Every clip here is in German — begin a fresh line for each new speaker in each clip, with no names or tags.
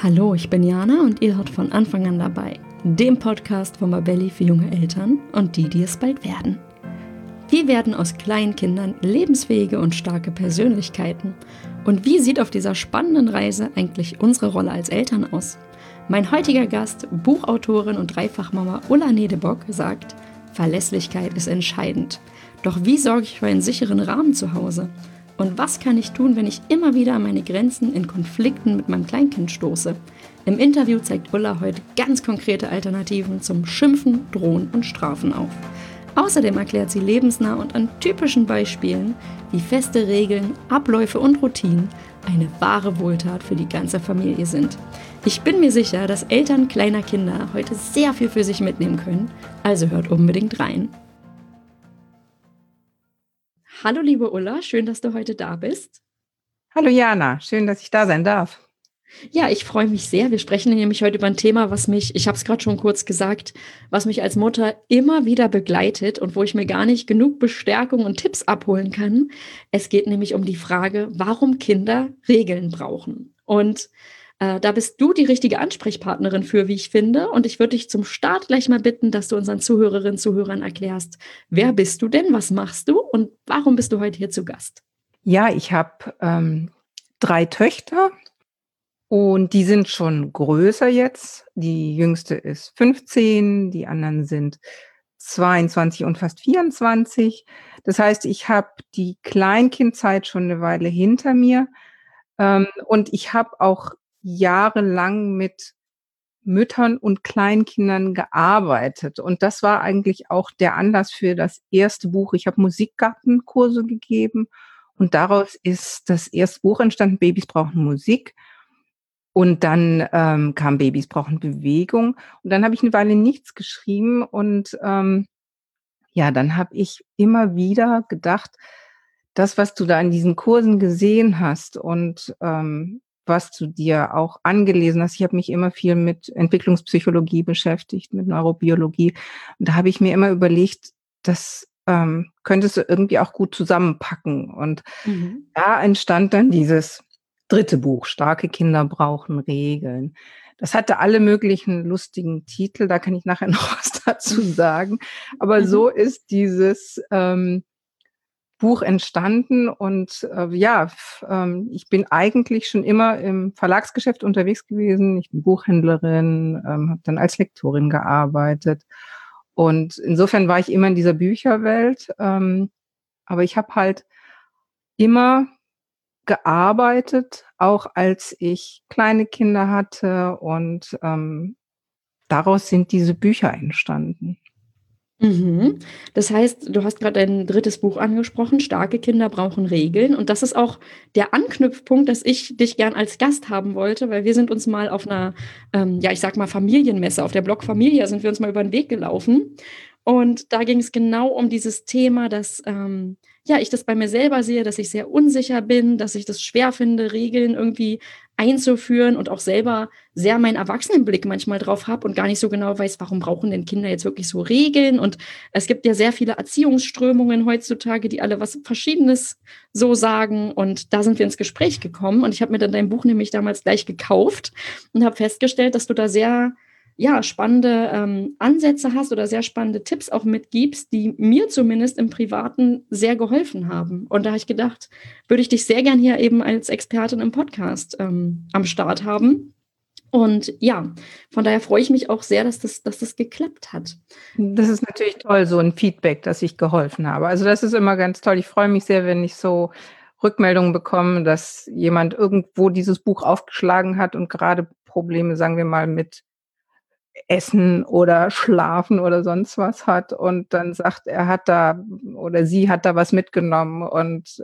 Hallo, ich bin Jana und ihr hört von Anfang an dabei, dem Podcast von Babelli für junge Eltern und die, die es bald werden. Wie werden aus kleinen Kindern lebensfähige und starke Persönlichkeiten? Und wie sieht auf dieser spannenden Reise eigentlich unsere Rolle als Eltern aus? Mein heutiger Gast, Buchautorin und Dreifachmama Ulla Nedebock, sagt, Verlässlichkeit ist entscheidend. Doch wie sorge ich für einen sicheren Rahmen zu Hause? Und was kann ich tun, wenn ich immer wieder an meine Grenzen in Konflikten mit meinem Kleinkind stoße? Im Interview zeigt Ulla heute ganz konkrete Alternativen zum Schimpfen, Drohen und Strafen auf. Außerdem erklärt sie lebensnah und an typischen Beispielen, wie feste Regeln, Abläufe und Routinen eine wahre Wohltat für die ganze Familie sind. Ich bin mir sicher, dass Eltern kleiner Kinder heute sehr viel für sich mitnehmen können, also hört unbedingt rein. Hallo liebe Ulla, schön, dass du heute da bist.
Hallo Jana, schön, dass ich da sein darf.
Ja, ich freue mich sehr. Wir sprechen nämlich heute über ein Thema, was mich, ich habe es gerade schon kurz gesagt, was mich als Mutter immer wieder begleitet und wo ich mir gar nicht genug Bestärkung und Tipps abholen kann. Es geht nämlich um die Frage, warum Kinder Regeln brauchen. Und da bist du die richtige Ansprechpartnerin für, wie ich finde. Und ich würde dich zum Start gleich mal bitten, dass du unseren Zuhörerinnen und Zuhörern erklärst, wer bist du denn, was machst du und warum bist du heute hier zu Gast?
Ja, ich habe 3 Töchter und die sind schon größer jetzt. Die jüngste ist 15, die anderen sind 22 und fast 24. Das heißt, ich habe die Kleinkindzeit schon eine Weile hinter mir, und ich habe auch jahrelang mit Müttern und Kleinkindern gearbeitet. Und das war eigentlich auch der Anlass für das erste Buch. Ich habe Musikgartenkurse gegeben und daraus ist das erste Buch entstanden, Babys brauchen Musik. Und dann kam Babys brauchen Bewegung. Und dann habe ich eine Weile nichts geschrieben und ja, dann habe ich immer wieder gedacht, das, was du da in diesen Kursen gesehen hast und was du dir auch angelesen hast. Ich habe mich immer viel mit Entwicklungspsychologie beschäftigt, mit Neurobiologie. Und da habe ich mir immer überlegt, das könntest du irgendwie auch gut zusammenpacken. Und da entstand dann dieses 3. Buch, Starke Kinder brauchen Regeln. Das hatte alle möglichen lustigen Titel, da kann ich nachher noch was dazu sagen. Aber so ist dieses Buch entstanden und ich bin eigentlich schon immer im Verlagsgeschäft unterwegs gewesen. Ich bin Buchhändlerin, habe dann als Lektorin gearbeitet und insofern war ich immer in dieser Bücherwelt. Aber ich habe halt immer gearbeitet, auch als ich kleine Kinder hatte und daraus sind diese Bücher entstanden.
Mhm. Das heißt, du hast gerade dein 3. Buch angesprochen, Starke Kinder brauchen Regeln. Und das ist auch der Anknüpfpunkt, dass ich dich gern als Gast haben wollte, weil wir sind uns mal auf einer, ich sag mal Familienmesse, auf der Blog Familia sind wir uns mal über den Weg gelaufen. Und da ging es genau um dieses Thema, dass ich das bei mir selber sehe, dass ich sehr unsicher bin, dass ich das schwer finde, Regeln irgendwie einzuführen und auch selber sehr meinen Erwachsenenblick manchmal drauf habe und gar nicht so genau weiß, warum brauchen denn Kinder jetzt wirklich so Regeln? Und es gibt ja sehr viele Erziehungsströmungen heutzutage, die alle was Verschiedenes so sagen. Und da sind wir ins Gespräch gekommen. Und ich habe mir dann dein Buch nämlich damals gleich gekauft und habe festgestellt, dass du da sehr spannende Ansätze hast oder sehr spannende Tipps auch mitgibst, die mir zumindest im Privaten sehr geholfen haben. Und da habe ich gedacht, würde ich dich sehr gern hier eben als Expertin im Podcast am Start haben. Und ja, von daher freue ich mich auch sehr, dass das geklappt hat.
Das ist natürlich toll, so ein Feedback, dass ich geholfen habe. Also das ist immer ganz toll. Ich freue mich sehr, wenn ich so Rückmeldungen bekomme, dass jemand irgendwo dieses Buch aufgeschlagen hat und gerade Probleme, sagen wir mal, mit Essen oder Schlafen oder sonst was hat und dann sagt, er hat da oder sie hat da was mitgenommen und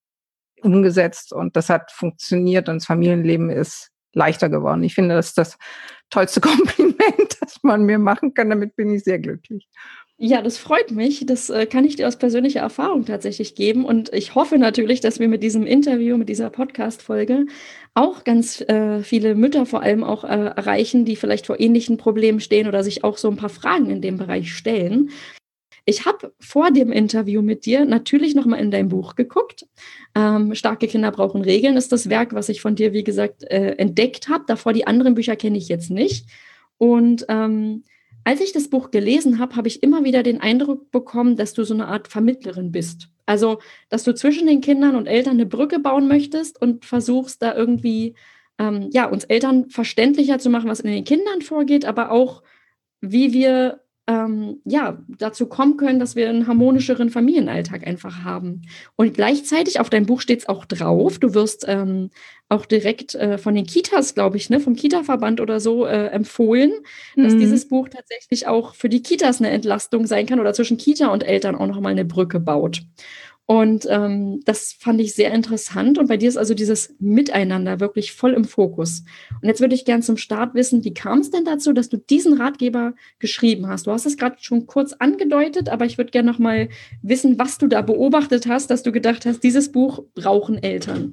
umgesetzt und das hat funktioniert und das Familienleben ist leichter geworden. Ich finde, das ist das tollste Kompliment, das man mir machen kann. Damit bin ich sehr glücklich.
Ja, das freut mich. Das kann ich dir aus persönlicher Erfahrung tatsächlich geben. Und ich hoffe natürlich, dass wir mit diesem Interview, mit dieser Podcast-Folge auch ganz viele Mütter vor allem auch erreichen, die vielleicht vor ähnlichen Problemen stehen oder sich auch so ein paar Fragen in dem Bereich stellen. Ich habe vor dem Interview mit dir natürlich nochmal in dein Buch geguckt. Starke Kinder brauchen Regeln ist das Werk, was ich von dir, wie gesagt, entdeckt habe. Davor die anderen Bücher kenne ich jetzt nicht. Und als ich das Buch gelesen habe, habe ich immer wieder den Eindruck bekommen, dass du so eine Art Vermittlerin bist. Also, dass du zwischen den Kindern und Eltern eine Brücke bauen möchtest und versuchst da irgendwie, uns Eltern verständlicher zu machen, was in den Kindern vorgeht, aber auch, wie wir dazu kommen können, dass wir einen harmonischeren Familienalltag einfach haben. Und gleichzeitig auf deinem Buch steht es auch drauf, du wirst auch direkt von den Kitas, glaube ich, ne, vom Kita-Verband oder so empfohlen, dass
Mhm.
dieses Buch tatsächlich auch für die Kitas eine Entlastung sein kann oder zwischen Kita und Eltern auch nochmal eine Brücke baut. Und das fand ich sehr interessant. Und bei dir ist also dieses Miteinander wirklich voll im Fokus. Und jetzt würde ich gern zum Start wissen, wie kam es denn dazu, dass du diesen Ratgeber geschrieben hast? Du hast es gerade schon kurz angedeutet, aber ich würde gerne noch mal wissen, was du da beobachtet hast, dass du gedacht hast, dieses Buch brauchen Eltern.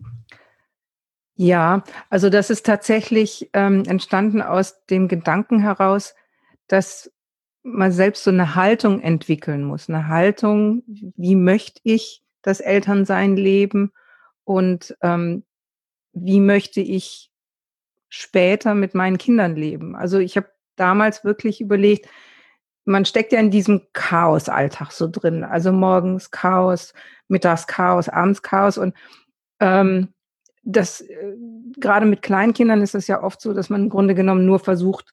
Ja, also das ist tatsächlich entstanden aus dem Gedanken heraus, dass man selbst so eine Haltung entwickeln muss. Eine Haltung, wie möchte ich das Elternsein leben und wie möchte ich später mit meinen Kindern leben? Also, ich habe damals wirklich überlegt, man steckt ja in diesem Chaosalltag so drin. Also, morgens Chaos, mittags Chaos, abends Chaos und, ähm, das grade mit Kleinkindern ist es ja oft so, dass man im Grunde genommen nur versucht,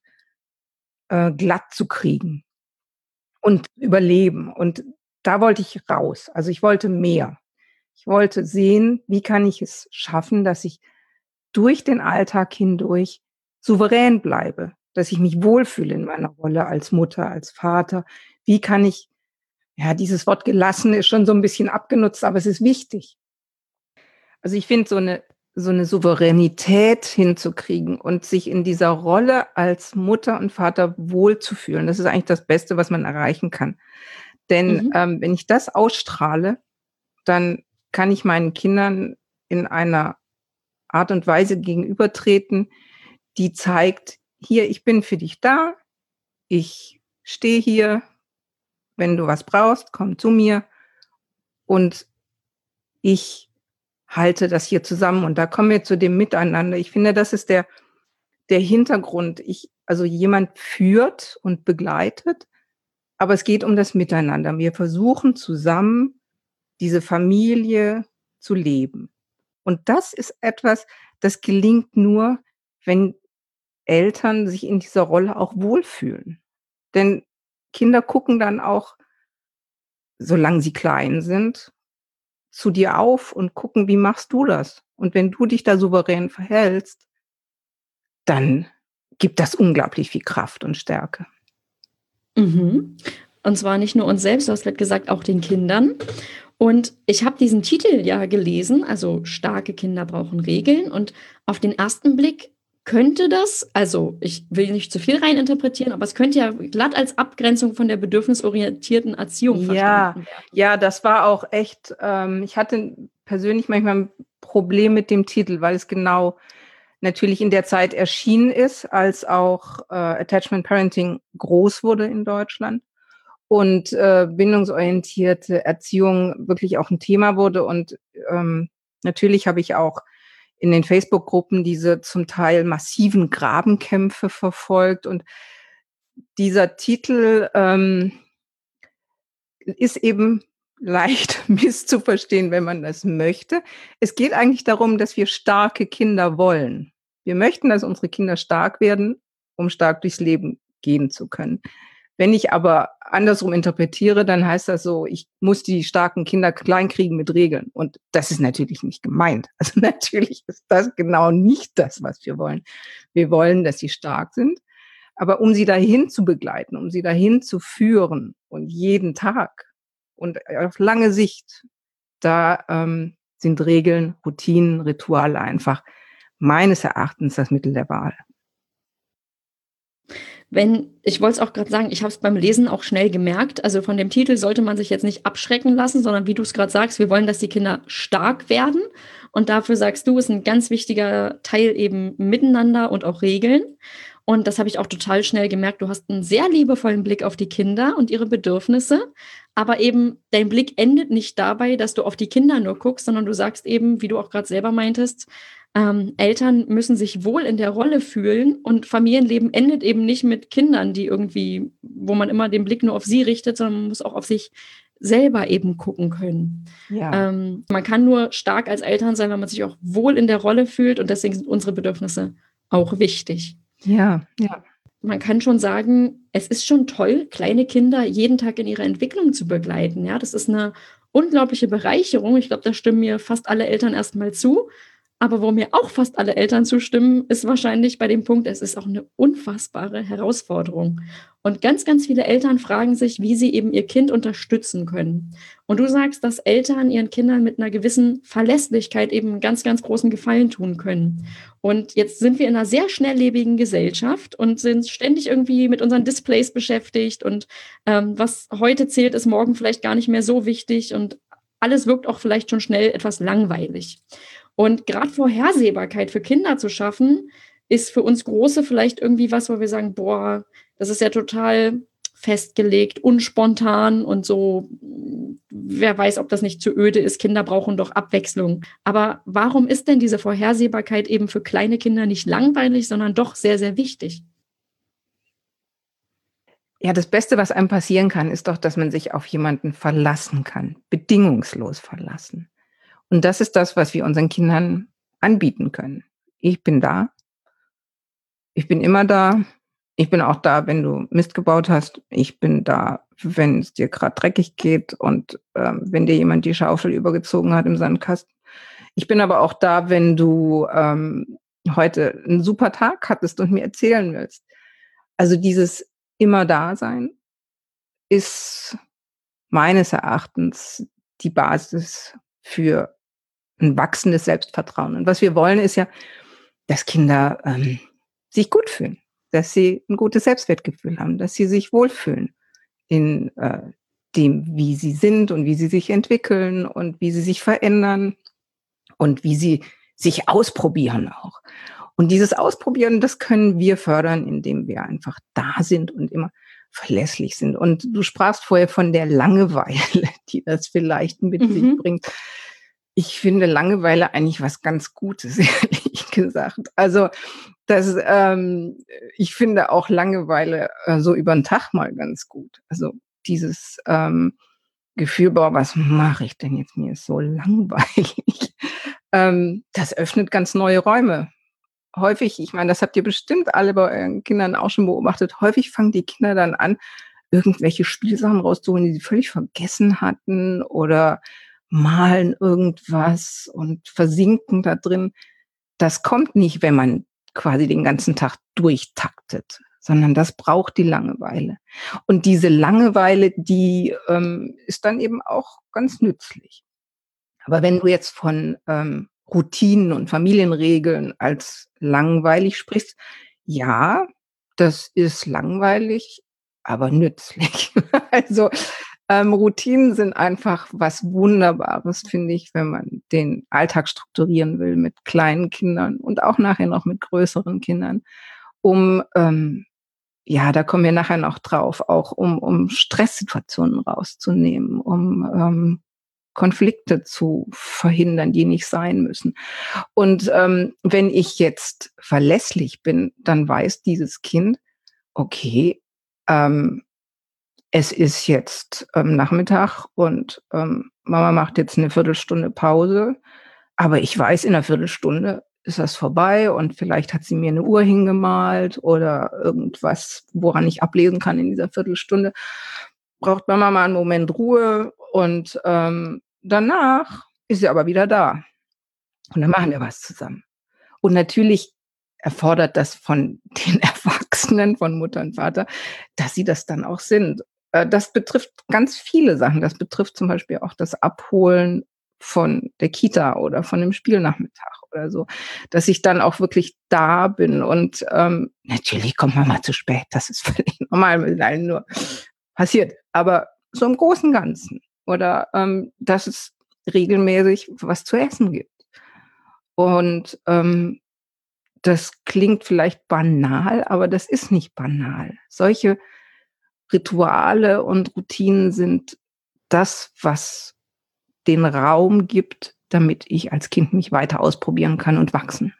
glatt zu kriegen und überleben. Und da wollte ich raus. Also, ich wollte mehr. Ich wollte sehen, wie kann ich es schaffen, dass ich durch den Alltag hindurch souverän bleibe, dass ich mich wohlfühle in meiner Rolle als Mutter, als Vater. Wie kann ich ja, dieses Wort gelassen ist schon so 'n bisschen abgenutzt, aber es ist wichtig. Also, ich finde, so 'ne Souveränität hinzukriegen und sich in dieser Rolle als Mutter und Vater wohlzufühlen, das ist eigentlich das Beste, was man erreichen kann. Denn,
Mhm.
wenn ich das ausstrahle, dann kann ich meinen Kindern in einer Art und Weise gegenübertreten, die zeigt: „Hier, ich bin für dich da. Ich stehe hier. Wenn du was brauchst, komm zu mir und ich halte das hier zusammen.“ Und da kommen wir zu dem Miteinander. Ich finde, das ist der Hintergrund. Also, jemand führt und begleitet, aber es geht um das Miteinander. Wir versuchen zusammen, diese Familie zu leben. Und das ist etwas, das gelingt nur, wenn Eltern sich in dieser Rolle auch wohlfühlen. Denn Kinder gucken dann auch, solange sie klein sind, zu dir auf und gucken, wie machst du das? Und wenn du dich da souverän verhältst, dann gibt das unglaublich viel Kraft und Stärke.
Mhm. Und zwar nicht nur uns selbst, du hast gerade gesagt, auch den Kindern. Und ich habe diesen Titel ja gelesen, also starke Kinder brauchen Regeln. Und auf den ersten Blick könnte das, also ich will nicht zu viel reininterpretieren, aber es könnte ja glatt als Abgrenzung von der bedürfnisorientierten Erziehung
Ja,
verstanden werden.
ja, das war auch echt ich hatte persönlich manchmal 'n Problem mit dem Titel, weil es genau natürlich in der Zeit erschienen ist, als auch, Attachment Parenting groß wurde in Deutschland und, bindungsorientierte Erziehung wirklich auch 'n Thema wurde. Und, natürlich habe ich auch in den Facebook-Gruppen diese zum Teil massiven Grabenkämpfe verfolgt und dieser Titel, ist eben leicht misszuverstehen, wenn man das möchte. Es geht eigentlich darum, dass wir starke Kinder wollen. Wir möchten, dass unsere Kinder stark werden, um stark durchs Leben gehen zu können. Wenn ich aber andersrum interpretiere, dann heißt das so, ich muss die starken Kinder kleinkriegen mit Regeln. Und das ist natürlich nicht gemeint. Also natürlich ist das genau nicht das, was wir wollen. Wir wollen, dass sie stark sind, aber um sie dahin zu begleiten, um sie dahin zu führen und jeden Tag und auf lange Sicht, da, sind Regeln, Routinen, Rituale einfach meines Erachtens das Mittel der Wahl.
Ich wollte es auch gerade sagen, ich habe es beim Lesen auch schnell gemerkt. Also von dem Titel sollte man sich jetzt nicht abschrecken lassen, sondern wie du es gerade sagst, wir wollen, dass die Kinder stark werden. Und dafür sagst du, ist ein ganz wichtiger Teil eben Miteinander und auch Regeln. Und das habe ich auch total schnell gemerkt. Du hast einen sehr liebevollen Blick auf die Kinder und ihre Bedürfnisse, aber eben dein Blick endet nicht dabei, dass du auf die Kinder nur guckst, sondern du sagst eben, wie du auch gerade selber meintest, Eltern müssen sich wohl in der Rolle fühlen und Familienleben endet eben nicht mit Kindern, die irgendwie, wo man immer den Blick nur auf sie richtet, sondern man muss auch auf sich selber eben gucken können.
Ja,
Man kann nur stark als Eltern sein, wenn man sich auch wohl in der Rolle fühlt und deswegen sind unsere Bedürfnisse auch wichtig.
ja, ja.
Man kann schon sagen, es ist schon toll, kleine Kinder jeden Tag in ihrer Entwicklung zu begleiten. Ja, das ist eine unglaubliche Bereicherung. Ich glaube, da stimmen mir fast alle Eltern erstmal zu. Aber wo mir auch fast alle Eltern zustimmen, ist wahrscheinlich bei dem Punkt, es ist auch eine unfassbare Herausforderung. Und ganz, ganz viele Eltern fragen sich, wie sie eben ihr Kind unterstützen können. Und du sagst, dass Eltern ihren Kindern mit einer gewissen Verlässlichkeit eben einen ganz, ganz großen Gefallen tun können. Und jetzt sind wir in einer sehr schnelllebigen Gesellschaft und sind ständig irgendwie mit unseren Displays beschäftigt. Und was heute zählt, ist morgen vielleicht gar nicht mehr so wichtig. Und alles wirkt auch vielleicht schon schnell etwas langweilig. Und gerade Vorhersehbarkeit für Kinder zu schaffen, ist für uns Große vielleicht irgendwie was, wo wir sagen, boah, das ist ja total festgelegt, unspontan und so, wer weiß, ob das nicht zu öde ist. Kinder brauchen doch Abwechslung. Aber warum ist denn diese Vorhersehbarkeit eben für kleine Kinder nicht langweilig, sondern doch sehr, sehr wichtig?
Ja, das Beste, was einem passieren kann, ist doch, dass man sich auf jemanden verlassen kann, bedingungslos verlassen. Und das ist das, was wir unseren Kindern anbieten können. Ich bin da, ich bin immer da. Ich bin auch da, wenn du Mist gebaut hast. Ich bin da, wenn es dir gerade dreckig geht und wenn dir jemand die Schaufel übergezogen hat im Sandkasten. Ich bin aber auch da, wenn du heute einen super Tag hattest und mir erzählen willst. Also dieses immer Dasein ist meines Erachtens die Basis für ein wachsendes Selbstvertrauen. Und was wir wollen, ist ja, dass Kinder sich gut fühlen, dass sie ein gutes Selbstwertgefühl haben, dass sie sich wohlfühlen in dem, wie sie sind und wie sie sich entwickeln und wie sie sich verändern und wie sie sich ausprobieren auch. Und dieses Ausprobieren, das können wir fördern, indem wir einfach da sind und immer verlässlich sind. Und du sprachst vorher von der Langeweile, die das vielleicht mit sich
Mhm.
bringt. Ich finde Langeweile eigentlich was ganz Gutes, ehrlich gesagt. Also das, ich finde auch Langeweile so über den Tag mal ganz gut. Also dieses Gefühl, boah, was mache ich denn jetzt? Mir ist so langweilig. Das öffnet ganz neue Räume. Häufig, ich meine, das habt ihr bestimmt alle bei euren Kindern auch schon beobachtet, häufig fangen die Kinder dann an, irgendwelche Spielsachen rauszuholen, die sie völlig vergessen hatten oder malen irgendwas und versinken da drin. Das kommt nicht, wenn man quasi den ganzen Tag durchtaktet, sondern das braucht die Langeweile. Und diese Langeweile, die ist dann eben auch ganz nützlich. Aber wenn du jetzt von Routinen und Familienregeln als langweilig sprichst, ja, das ist langweilig, aber nützlich. Also Routinen sind einfach was Wunderbares, finde ich, wenn man den Alltag strukturieren will mit kleinen Kindern und auch nachher noch mit größeren Kindern, um ja, da kommen wir nachher noch drauf, auch um Stresssituationen rauszunehmen, um Konflikte zu verhindern, die nicht sein müssen. Und wenn ich jetzt verlässlich bin, dann weiß dieses Kind, okay, ähm, es ist jetzt Nachmittag und Mama macht jetzt eine Viertelstunde Pause, aber ich weiß, in einer Viertelstunde ist das vorbei und vielleicht hat sie mir eine Uhr hingemalt oder irgendwas, woran ich ablesen kann in dieser Viertelstunde. Braucht Mama mal einen Moment Ruhe und danach ist sie aber wieder da und dann machen wir was zusammen. Und natürlich erfordert das von den Erwachsenen, von Mutter und Vater, dass sie das dann auch sind. Das betrifft ganz viele Sachen. Das betrifft zum Beispiel auch das Abholen von der Kita oder von dem Spielnachmittag oder so, dass ich dann auch wirklich da bin. Und natürlich kommt man mal zu spät. Das ist völlig normal, mit allen nur passiert. Aber so im Großen und Ganzen. Oder dass es regelmäßig was zu essen gibt. Und das klingt vielleicht banal, aber das ist nicht banal. Solche Rituale und Routinen sind das, was den Raum gibt, damit ich als Kind mich weiter ausprobieren kann und wachsen.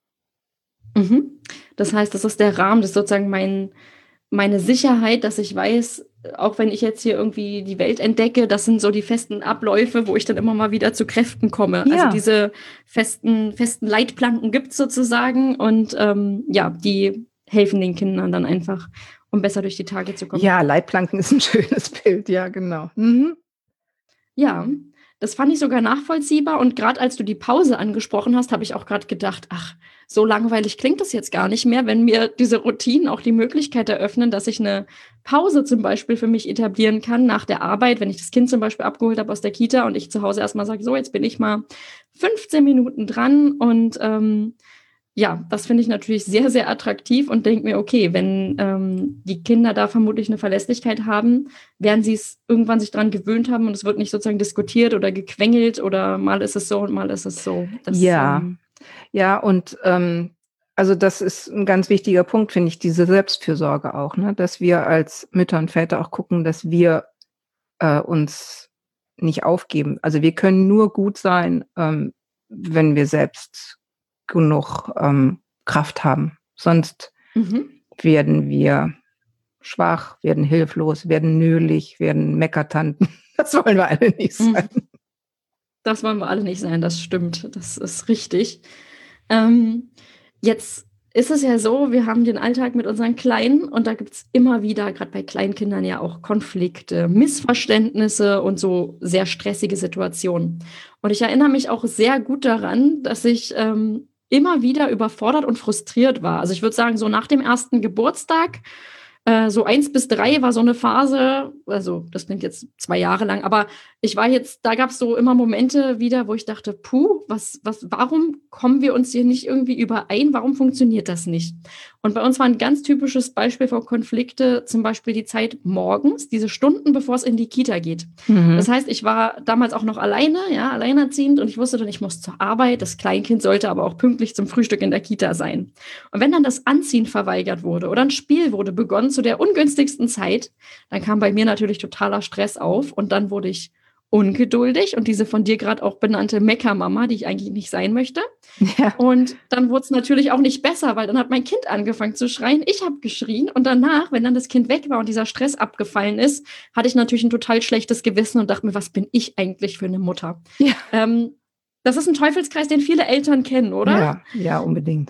Mhm. Das heißt, das ist der Rahmen, das ist sozusagen meine Sicherheit, dass ich weiß, auch wenn ich jetzt hier irgendwie die Welt entdecke, das sind so die festen Abläufe, wo ich dann immer mal wieder zu Kräften komme. Also
Ja,
diese festen Leitplanken gibt's sozusagen und ja, die helfen den Kindern dann einfach, um besser durch die Tage zu kommen.
ja, Leitplanken ist ein schönes Bild, ja, genau. Mhm.
Ja, das fand ich sogar nachvollziehbar und gerade als du die Pause angesprochen hast, habe ich auch gerade gedacht: „Ach, so langweilig klingt das jetzt gar nicht mehr, wenn mir diese Routinen auch die Möglichkeit eröffnen, dass ich eine Pause zum Beispiel für mich etablieren kann nach der Arbeit, wenn ich das Kind zum Beispiel abgeholt habe aus der Kita und ich zu Hause erst mal sage: „So, jetzt bin ich mal 15 Minuten dran“ und, ja, das finde ich natürlich sehr, sehr attraktiv und denke mir: „Okay, wenn, die Kinder da vermutlich eine Verlässlichkeit haben, werden sie es irgendwann sich dran gewöhnt haben und es wird nicht sozusagen diskutiert oder gequengelt oder mal ist es so und mal ist es so. Das,
Ja, ja, und, also, das ist ein ganz wichtiger Punkt, finde ich, diese Selbstfürsorge auch, ne, dass wir als Mütter und Väter auch gucken, dass wir, uns nicht aufgeben. Also, wir können nur gut sein, wenn wir selbst genug, Kraft haben. Sonst
mhm,
werden wir schwach, werden hilflos, werden nölig, werden Meckertanten. Das wollen wir alle nicht sein.
mhm. Das wollen wir alle nicht sein, das stimmt, das ist richtig. Ähm, jetzt ist es ja so, wir haben den Alltag mit unseren Kleinen und da gibt's immer wieder, gerade bei Kleinkindern ja auch Konflikte, Missverständnisse und so sehr stressige Situationen. Und ich erinnere mich auch sehr gut daran, dass ich, immer wieder überfordert und frustriert war. Also, ich würde sagen, so nach dem ersten Geburtstag, so 1 bis 3 war so eine Phase, also, das klingt jetzt 2 Jahre lang, aber ich war jetzt da gab's so immer Momente wieder, wo ich dachte: „Puh, warum kommen wir uns hier nicht irgendwie überein? Warum funktioniert das nicht?“ Und bei uns war 'n ganz typisches Beispiel für Konflikte zum Beispiel die Zeit morgens, diese Stunden, bevor es in die Kita geht.
Mhm.
Das heißt, ich war damals auch noch alleine, ja, alleinerziehend und ich wusste dann, ich muss zur Arbeit. Das Kleinkind sollte aber auch pünktlich zum Frühstück in der Kita sein. Und wenn dann das Anziehen verweigert wurde oder ein Spiel wurde begonnen zu der ungünstigsten Zeit, dann kam bei mir natürlich totaler Stress auf und dann wurde ich ungeduldig und diese von dir gerade auch benannte Meckermama, die ich eigentlich nicht sein möchte.
Ja.
Und dann wurde es natürlich auch nicht besser, weil dann hat mein Kind angefangen zu schreien. Ich habe geschrien und danach, wenn dann das Kind weg war und dieser Stress abgefallen ist, hatte ich natürlich ein total schlechtes Gewissen und dachte mir: „Was bin ich eigentlich für eine Mutter?“
Ja.
Ähm, das ist ein Teufelskreis, den viele Eltern kennen, oder?
Ja, ja, unbedingt.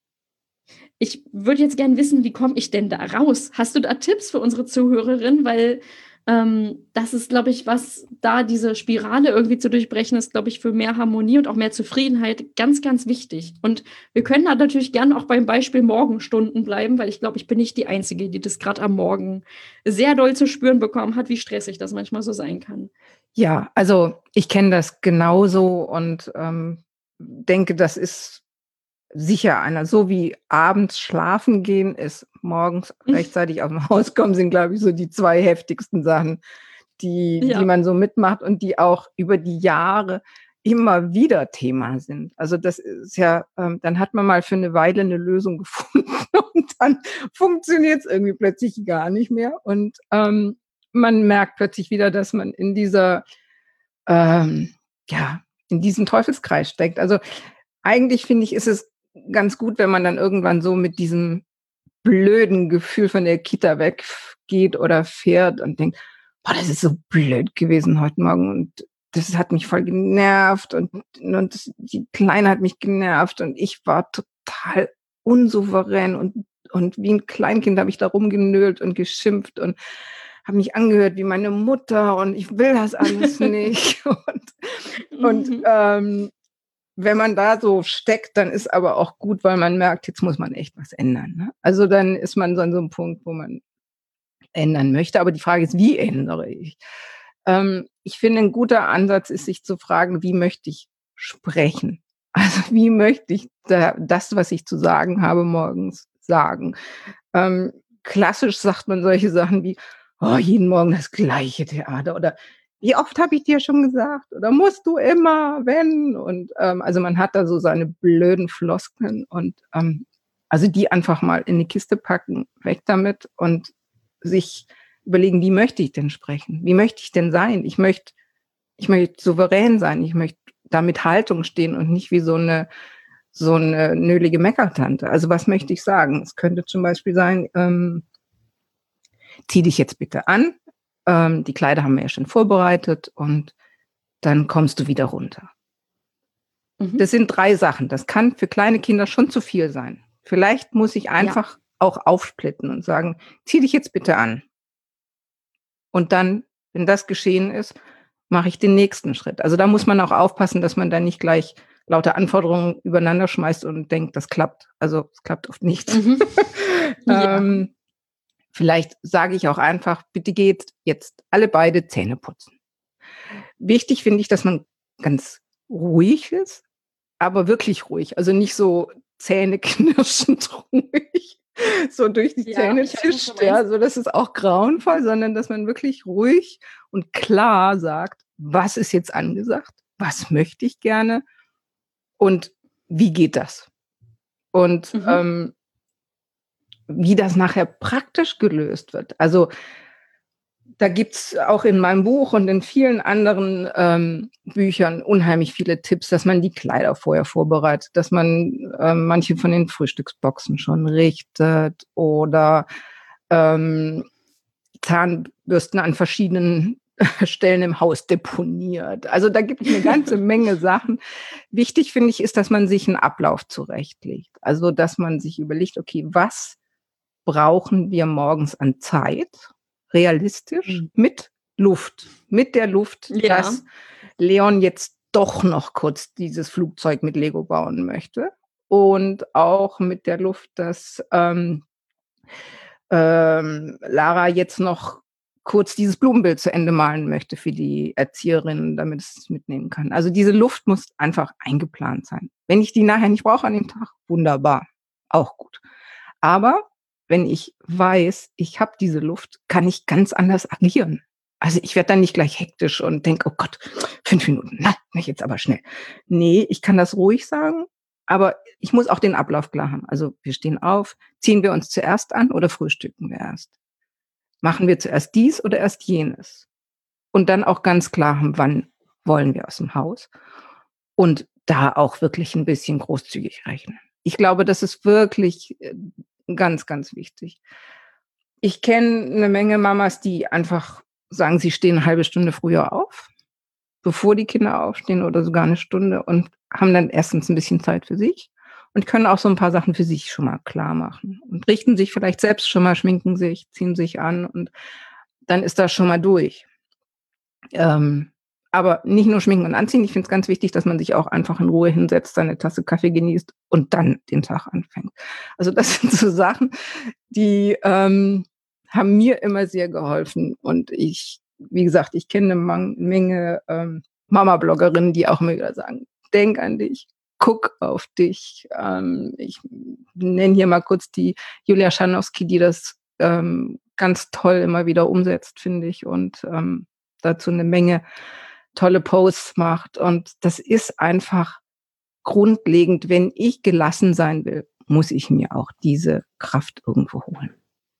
Ich würde jetzt gern wissen, wie komme ich denn da raus? Hast du da Tipps für unsere Zuhörerin? Weil, das ist, glaube ich, was da diese Spirale irgendwie zu durchbrechen, ist, glaube ich, für mehr Harmonie und auch mehr Zufriedenheit ganz, ganz wichtig. Und wir können da natürlich gerne auch beim Beispiel Morgenstunden bleiben, weil ich glaube, ich bin nicht die Einzige, die das gerade am Morgen sehr doll zu spüren bekommen hat, wie stressig das manchmal so sein kann.
Ja, also, ich kenne das genauso und, denke, das ist sicher einer so wie abends schlafen gehen ist morgens rechtzeitig aus'm Haus kommen, sind, glaube ich, so die 2 heftigsten Sachen, die
Ja.
man so mitmacht und die auch über die Jahre immer wieder Thema sind. Also, das ist ja dann hat man mal für 'ne Weile 'ne Lösung gefunden und dann funktioniert's irgendwie plötzlich gar nicht mehr und, man merkt plötzlich wieder, dass man in dieser ähm, ja, in diesen Teufelskreis steckt. Also, eigentlich finde ich, ist es ganz gut, wenn man dann irgendwann so mit diesem blöden Gefühl von der Kita weggeht oder fährt und denkt: „Boah, das ist so blöd gewesen heute Morgen und das hat mich voll genervt und die Kleine hat mich genervt und ich war total unsouverän und wie 'n Kleinkind habe ich da rumgenölt und geschimpft und habe mich angehört wie meine Mutter und ich will das alles nicht.“ Und,
Mhm.
wenn man da so steckt, dann ist aber auch gut, weil man merkt, jetzt muss man echt was ändern, ne? Also, dann ist man so an so 'nem Punkt, wo man ändern möchte, aber die Frage ist: Wie ändere ich? Ich finde, 'n guter Ansatz ist, sich zu fragen: „Wie möchte ich sprechen?“ Also, wie möchte ich da das, was ich zu sagen habe, morgens sagen? Klassisch sagt man solche Sachen wie: „Oh, jeden Morgen das gleiche Theater“ oder wie oft habe ich dir schon gesagt? Oder musst du immer, wenn? Und also man hat da so seine blöden Floskeln und also die einfach mal in die Kiste packen, weg damit und sich überlegen, wie möchte ich denn sprechen? Wie möchte ich denn sein? Ich möchte souverän sein. Ich möchte da mit Haltung stehen und nicht wie so eine nölige Meckertante. Also was möchte ich sagen? Es könnte zum Beispiel sein, zieh dich jetzt bitte an. Die Kleider haben wir ja schon vorbereitet und dann kommst du wieder runter. Das sind 3 Sachen. Das kann für kleine Kinder schon zu viel sein. Vielleicht muss ich einfach auch aufsplitten und sagen, zieh dich jetzt bitte an. Und dann, wenn das geschehen ist, mache ich den nächsten Schritt. Also da muss man auch aufpassen, dass man da nicht gleich lauter Anforderungen übereinander schmeißt und denkt, das klappt. Also es klappt oft nicht. Vielleicht sage ich auch einfach, bitte geht jetzt alle beide Zähne putzen. Wichtig finde ich, dass man ganz ruhig ist, aber wirklich ruhig. Also nicht so zähneknirschend ruhig, so durch die Zähne zischt. Ja, so das ist auch grauenvoll, sondern dass man wirklich ruhig und klar sagt, was ist jetzt angesagt, was möchte ich gerne und wie geht das? Und wie das nachher praktisch gelöst wird. Also da gibt's auch in meinem Buch und in vielen anderen Büchern unheimlich viele Tipps, dass man die Kleider vorher vorbereitet, dass man manche von den Frühstücksboxen schon richtet oder Zahnbürsten an verschiedenen Stellen im Haus deponiert. Also da gibt es eine ganze Menge Sachen. Wichtig finde ich ist, dass man sich einen Ablauf zurechtlegt. Also dass man sich überlegt, okay, was brauchen wir morgens an Zeit? Realistisch, mit der Luft, dass Leon jetzt doch noch kurz dieses Flugzeug mit Lego bauen möchte und auch mit der Luft, dass Lara jetzt noch kurz dieses Blumenbild zu Ende malen möchte für die Erzieherin, damit es mitnehmen kann. Also diese Luft muss einfach eingeplant sein. Wenn ich die nachher nicht brauche an dem Tag, wunderbar, auch gut. Aber wenn ich weiß, ich habe diese Luft, kann ich ganz anders agieren. Also ich werde dann nicht gleich hektisch und denke, oh Gott, 5 Minuten, na, jetzt aber schnell. Nee, ich kann das ruhig sagen, aber ich muss auch den Ablauf klar haben. Also wir stehen auf, ziehen wir uns zuerst an oder frühstücken wir erst? Machen wir zuerst dies oder erst jenes? Und dann auch ganz klar haben, wann wollen wir aus dem Haus? Und da auch wirklich ein bisschen großzügig rechnen. Ich glaube, das ist wirklich ganz, ganz wichtig. Ich kenne eine Menge Mamas, die einfach sagen, sie stehen eine halbe Stunde früher auf, bevor die Kinder aufstehen oder sogar eine Stunde und haben dann erstens ein bisschen Zeit für sich und können auch so ein paar Sachen für sich schon mal klar machen und richten sich vielleicht selbst schon mal, schminken sich, ziehen sich an und dann ist das schon mal durch. Aber nicht nur schminken und anziehen. Ich finde es ganz wichtig, dass man sich auch einfach in Ruhe hinsetzt, seine Tasse Kaffee genießt und dann den Tag anfängt. Also das sind so Sachen, die haben mir immer sehr geholfen. Und wie gesagt, ich kenne eine Menge Mama-Bloggerinnen, die auch immer wieder sagen, denk an dich, guck auf dich. Ich nenne hier mal kurz die Julia Schanowski, die das ganz toll immer wieder umsetzt, finde ich. Und dazu eine Menge tolle Posts macht. Und das ist einfach grundlegend, wenn ich gelassen sein will, muss ich mir auch diese Kraft irgendwo holen.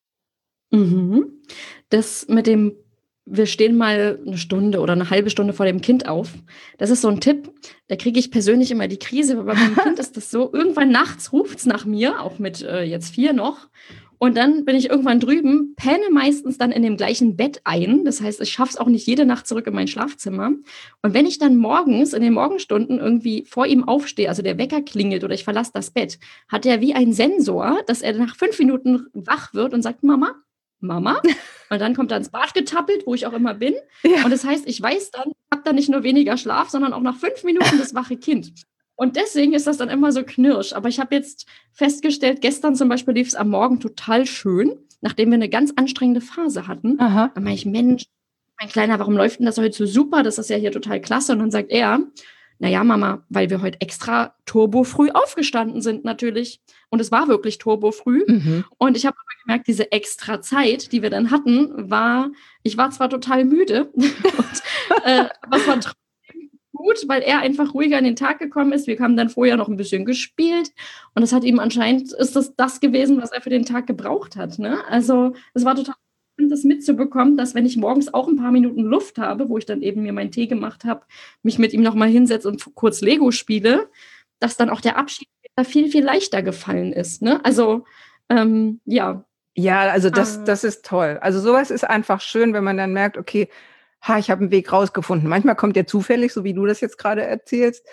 Das mit dem, wir stehen mal eine Stunde oder eine halbe Stunde vor dem Kind auf, das ist so ein Tipp, da kriege ich persönlich immer die Krise, weil bei meinem Kind ist das so, irgendwann nachts ruft es nach mir, auch mit jetzt 4 noch. Und dann bin ich irgendwann drüben, penne meistens dann in dem gleichen Bett ein. Das heißt, ich schaffe es auch nicht jede Nacht zurück in mein Schlafzimmer. Und wenn ich dann morgens in den Morgenstunden irgendwie vor ihm aufstehe, also der Wecker klingelt oder ich verlasse das Bett, hat er wie ein Sensor, dass er nach 5 Minuten wach wird und sagt, Mama. Und dann kommt er ins Bad getappelt, wo ich auch immer bin. Ja. Und das heißt, ich weiß dann, ich habe dann nicht nur weniger Schlaf, sondern auch nach 5 Minuten das wache Kind. Und deswegen ist das dann immer so knirsch. Aber ich habe jetzt festgestellt, gestern zum Beispiel lief es am Morgen total schön, nachdem wir eine ganz anstrengende Phase hatten. Aha. Dann meine ich, Mensch, mein Kleiner, warum läuft denn das heute so super? Das ist ja hier total klasse. Und dann sagt er, naja, Mama, weil wir heute extra turbofrüh aufgestanden sind natürlich. Und es war wirklich turbofrüh. Und ich habe aber gemerkt, diese extra Zeit, die wir dann hatten, ich war zwar total müde und Aber es war trotzdem gut, weil er einfach ruhiger in den Tag gekommen ist. Wir haben dann vorher noch ein bisschen gespielt und es hat ihm anscheinend, ist das gewesen, was er für den Tag gebraucht hat. Ne? Also es war total spannend, das mitzubekommen, dass wenn ich morgens auch ein paar Minuten Luft habe, wo ich dann eben mir meinen Tee gemacht habe, mich mit ihm nochmal hinsetze und kurz Lego spiele, dass dann auch der Abschied viel, viel leichter gefallen ist. Ne? Also ja.
Ja, also das ist toll. Also sowas ist einfach schön, wenn man dann merkt, okay, ich habe einen Weg rausgefunden. Manchmal kommt der zufällig, so wie du das jetzt gerade erzählst.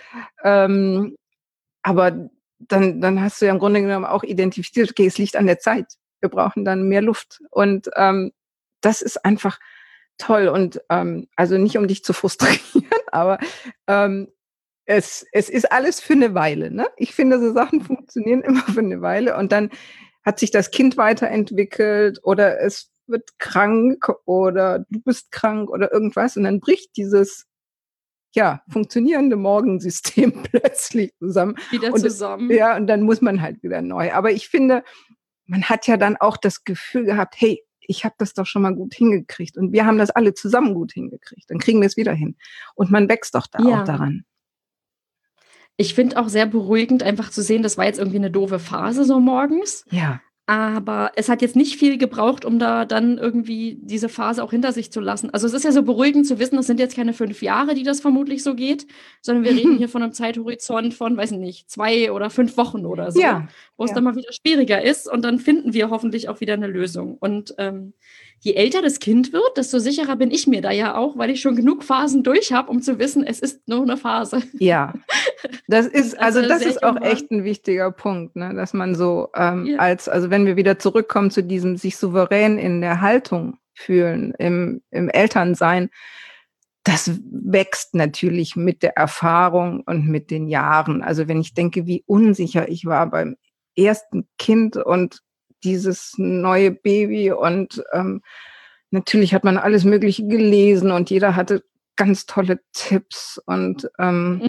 Aber dann hast du ja im Grunde genommen auch identifiziert, okay, es liegt an der Zeit. Wir brauchen dann mehr Luft. Und das ist einfach toll. Und also nicht, um dich zu frustrieren, aber es ist alles für eine Weile. Ne? Ich finde, so Sachen funktionieren immer für eine Weile. Und dann hat sich das Kind weiterentwickelt oder es wird krank oder du bist krank oder irgendwas. Und dann bricht dieses funktionierende Morgensystem plötzlich zusammen.
Wieder zusammen.
Ja, und dann muss man halt wieder neu. Aber ich finde, man hat ja dann auch das Gefühl gehabt, hey, ich habe das doch schon mal gut hingekriegt und wir haben das alle zusammen gut hingekriegt. Dann kriegen wir es wieder hin. Und man wächst doch da auch daran.
Ich finde auch sehr beruhigend, einfach zu sehen, das war jetzt irgendwie eine doofe Phase so morgens.
Ja.
Aber es hat jetzt nicht viel gebraucht, um da dann irgendwie diese Phase auch hinter sich zu lassen. Also es ist ja so beruhigend zu wissen, das sind jetzt keine 5 Jahre, die das vermutlich so geht, sondern wir reden hier von einem Zeithorizont von, weiß ich nicht, 2 oder 5 Wochen oder so, wo es dann mal wieder schwieriger ist und dann finden wir hoffentlich auch wieder eine Lösung. Und je älter das Kind wird, desto sicherer bin ich mir da ja auch, weil ich schon genug Phasen durch habe, um zu wissen, es ist nur eine Phase.
Ja, das ist auch echt ein wichtiger Punkt, ne? Dass man so also wenn wir wieder zurückkommen zu diesem sich souverän in der Haltung fühlen, im Elternsein, das wächst natürlich mit der Erfahrung und mit den Jahren. Also wenn ich denke, wie unsicher ich war beim ersten Kind und dieses neue Baby und natürlich hat man alles Mögliche gelesen und jeder hatte ganz tolle Tipps und dann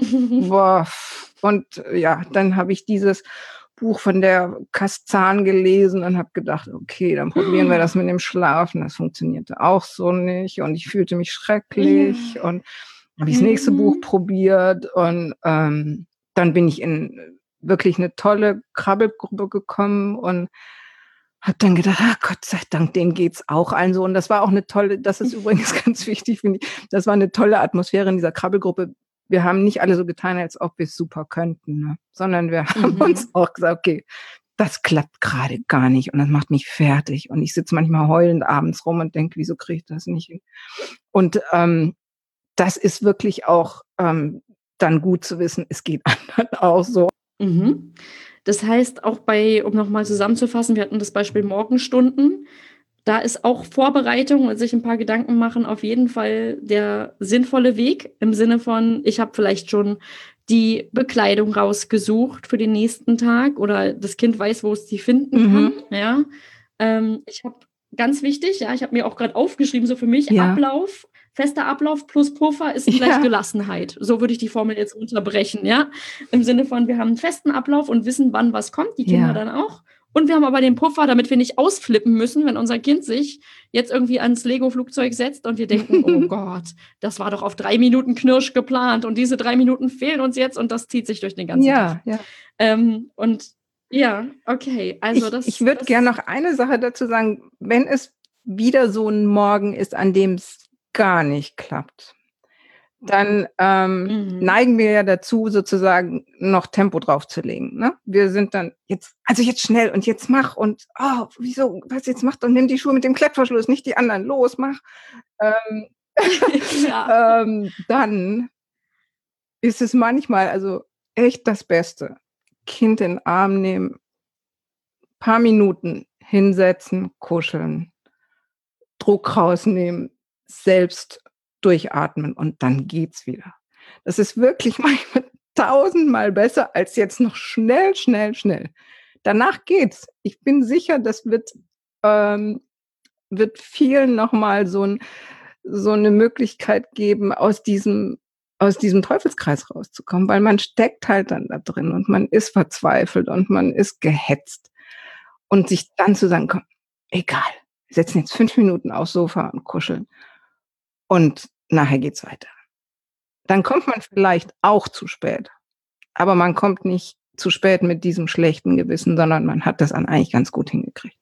habe ich dieses Buch von der Kastan gelesen und habe gedacht, okay, dann probieren wir das mit dem Schlafen. Das funktionierte auch so nicht und ich fühlte mich schrecklich und habe ich das nächste Buch probiert und dann bin ich in wirklich eine tolle Krabbelgruppe gekommen und habe dann gedacht, Gott sei Dank, denen geht's auch allen so. Und das war auch eine tolle, das ist übrigens ganz wichtig, finde ich, das war eine tolle Atmosphäre in dieser Krabbelgruppe. Wir haben nicht alle so getan, als ob wir es super könnten, ne? Sondern wir haben uns auch gesagt, okay, das klappt gerade gar nicht und das macht mich fertig. Und ich sitze manchmal heulend abends rum und denke, wieso kriege ich das nicht hin? Und das ist wirklich auch dann gut zu wissen, es geht anderen auch so.
Das heißt, auch um nochmal zusammenzufassen, wir hatten das Beispiel Morgenstunden. Da ist auch Vorbereitung und sich ein paar Gedanken machen auf jeden Fall der sinnvolle Weg im Sinne von, ich habe vielleicht schon die Bekleidung rausgesucht für den nächsten Tag oder das Kind weiß, wo es die finden kann. Ja, ich habe ganz wichtig, ich habe mir auch gerade aufgeschrieben, so für mich Ablauf. Fester Ablauf plus Puffer ist gleich Gelassenheit. So würde ich die Formel jetzt unterbrechen, ja. Im Sinne von, wir haben einen festen Ablauf und wissen, wann was kommt, die Kinder dann auch. Und wir haben aber den Puffer, damit wir nicht ausflippen müssen, wenn unser Kind sich jetzt irgendwie ans Lego-Flugzeug setzt und wir denken, oh Gott, das war doch auf 3 Minuten Knirsch geplant und diese 3 Minuten fehlen uns jetzt und das zieht sich durch den ganzen Tag. Okay. Also
ich würde gerne noch eine Sache dazu sagen, wenn es wieder so ein Morgen ist, an dem es gar nicht klappt, dann neigen wir ja dazu, sozusagen noch Tempo draufzulegen. Ne? Wir sind dann jetzt schnell und jetzt mach und wieso, was jetzt mach, dann nimm die Schuhe mit dem Klettverschluss, nicht die anderen, los, mach. Dann ist es manchmal also echt das Beste. Kind in den Arm nehmen, paar Minuten hinsetzen, kuscheln, Druck rausnehmen, selbst durchatmen und dann geht's wieder. Das ist wirklich manchmal 1000-mal besser als jetzt noch schnell. Danach geht's. Ich bin sicher, das wird vielen nochmal so eine Möglichkeit geben, aus diesem Teufelskreis rauszukommen, weil man steckt halt dann da drin und man ist verzweifelt und man ist gehetzt. Und sich dann zu sagen, komm, egal, wir setzen jetzt 5 Minuten aufs Sofa und kuscheln. Und nachher geht's weiter. Dann kommt man vielleicht auch zu spät. Aber man kommt nicht zu spät mit diesem schlechten Gewissen, sondern man hat das dann eigentlich ganz gut hingekriegt.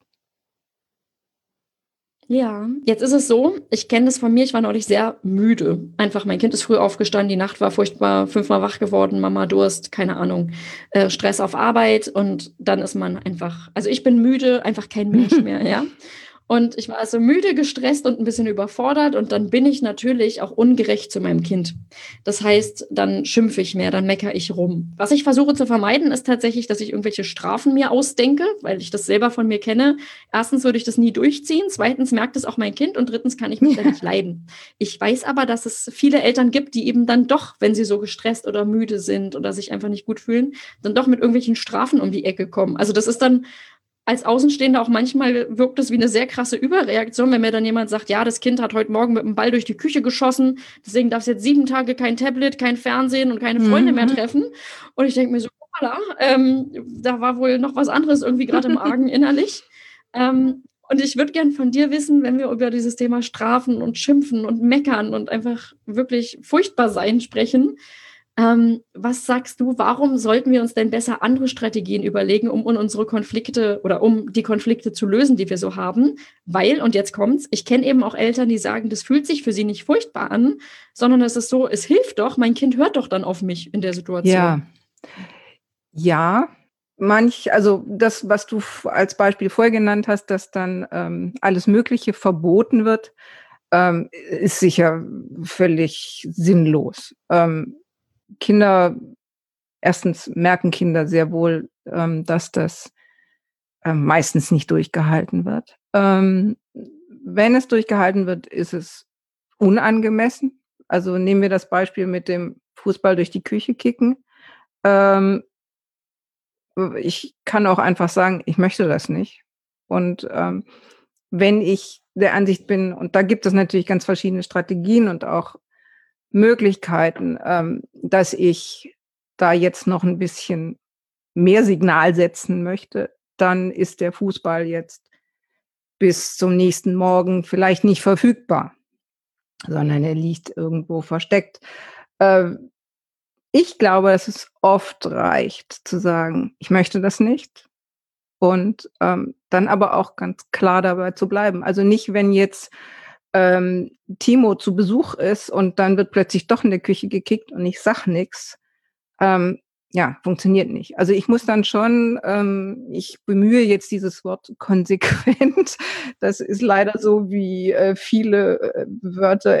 Ja, jetzt ist es so, ich kenne das von mir, ich war neulich sehr müde. Einfach, mein Kind ist früh aufgestanden, die Nacht war furchtbar, 5-mal wach geworden, Mama Durst, keine Ahnung, Stress auf Arbeit und dann ist man einfach, also ich bin müde, einfach kein Mensch mehr, ja. Und ich war also müde, gestresst und ein bisschen überfordert und dann bin ich natürlich auch ungerecht zu meinem Kind. Das heißt, dann schimpfe ich mehr, dann meckere ich rum. Was ich versuche zu vermeiden, ist tatsächlich, dass ich irgendwelche Strafen mir ausdenke, weil ich das selber von mir kenne. Erstens würde ich das nie durchziehen, zweitens merkt es auch mein Kind und drittens kann ich mich da nicht leiden. Ich weiß aber, dass es viele Eltern gibt, die eben dann doch, wenn sie so gestresst oder müde sind oder sich einfach nicht gut fühlen, dann doch mit irgendwelchen Strafen um die Ecke kommen. Also das ist dann als Außenstehender auch manchmal wirkt es wie eine sehr krasse Überreaktion, wenn mir dann jemand sagt, ja, das Kind hat heute Morgen mit dem Ball durch die Küche geschossen, deswegen darf es jetzt 7 Tage kein Tablet, kein Fernsehen und keine Freunde mehr treffen. Und ich denke mir so, hoppala, da war wohl noch was anderes irgendwie gerade im Argen innerlich. Und ich würde gern von dir wissen, wenn wir über dieses Thema Strafen und Schimpfen und Meckern und einfach wirklich furchtbar sein sprechen, was sagst du, warum sollten wir uns denn besser andere Strategien überlegen, um unsere Konflikte oder um die Konflikte zu lösen, die wir so haben? Weil, und jetzt kommt's, ich kenne eben auch Eltern, die sagen, das fühlt sich für sie nicht furchtbar an, sondern es ist so, es hilft doch, mein Kind hört doch dann auf mich in der Situation.
Ja, also das, was du als Beispiel vorher genannt hast, dass dann alles Mögliche verboten wird, ist sicher völlig sinnlos. Erstens merken Kinder sehr wohl, dass das meistens nicht durchgehalten wird. Wenn es durchgehalten wird, ist es unangemessen. Also nehmen wir das Beispiel mit dem Fußball durch die Küche kicken. Ähm, Ich kann auch einfach sagen, ich möchte das nicht. Und wenn ich der Ansicht bin, und da gibt es natürlich ganz verschiedene Strategien und auch Möglichkeiten, dass ich da jetzt noch ein bisschen mehr Signal setzen möchte, dann ist der Fußball jetzt bis zum nächsten Morgen vielleicht nicht verfügbar, sondern er liegt irgendwo versteckt. Ähm, Ich glaube, dass es oft reicht zu sagen: „Ich möchte das nicht“, und dann aber auch ganz klar dabei zu bleiben. Also nicht, wenn jetzt Timo zu Besuch ist und dann wird plötzlich doch in der Küche gekickt und ich sage nix. Ähm, ja, funktioniert nicht. Also ich muss dann schon ich bemühe jetzt dieses Wort konsequent. Das ist leider so wie viele Wörter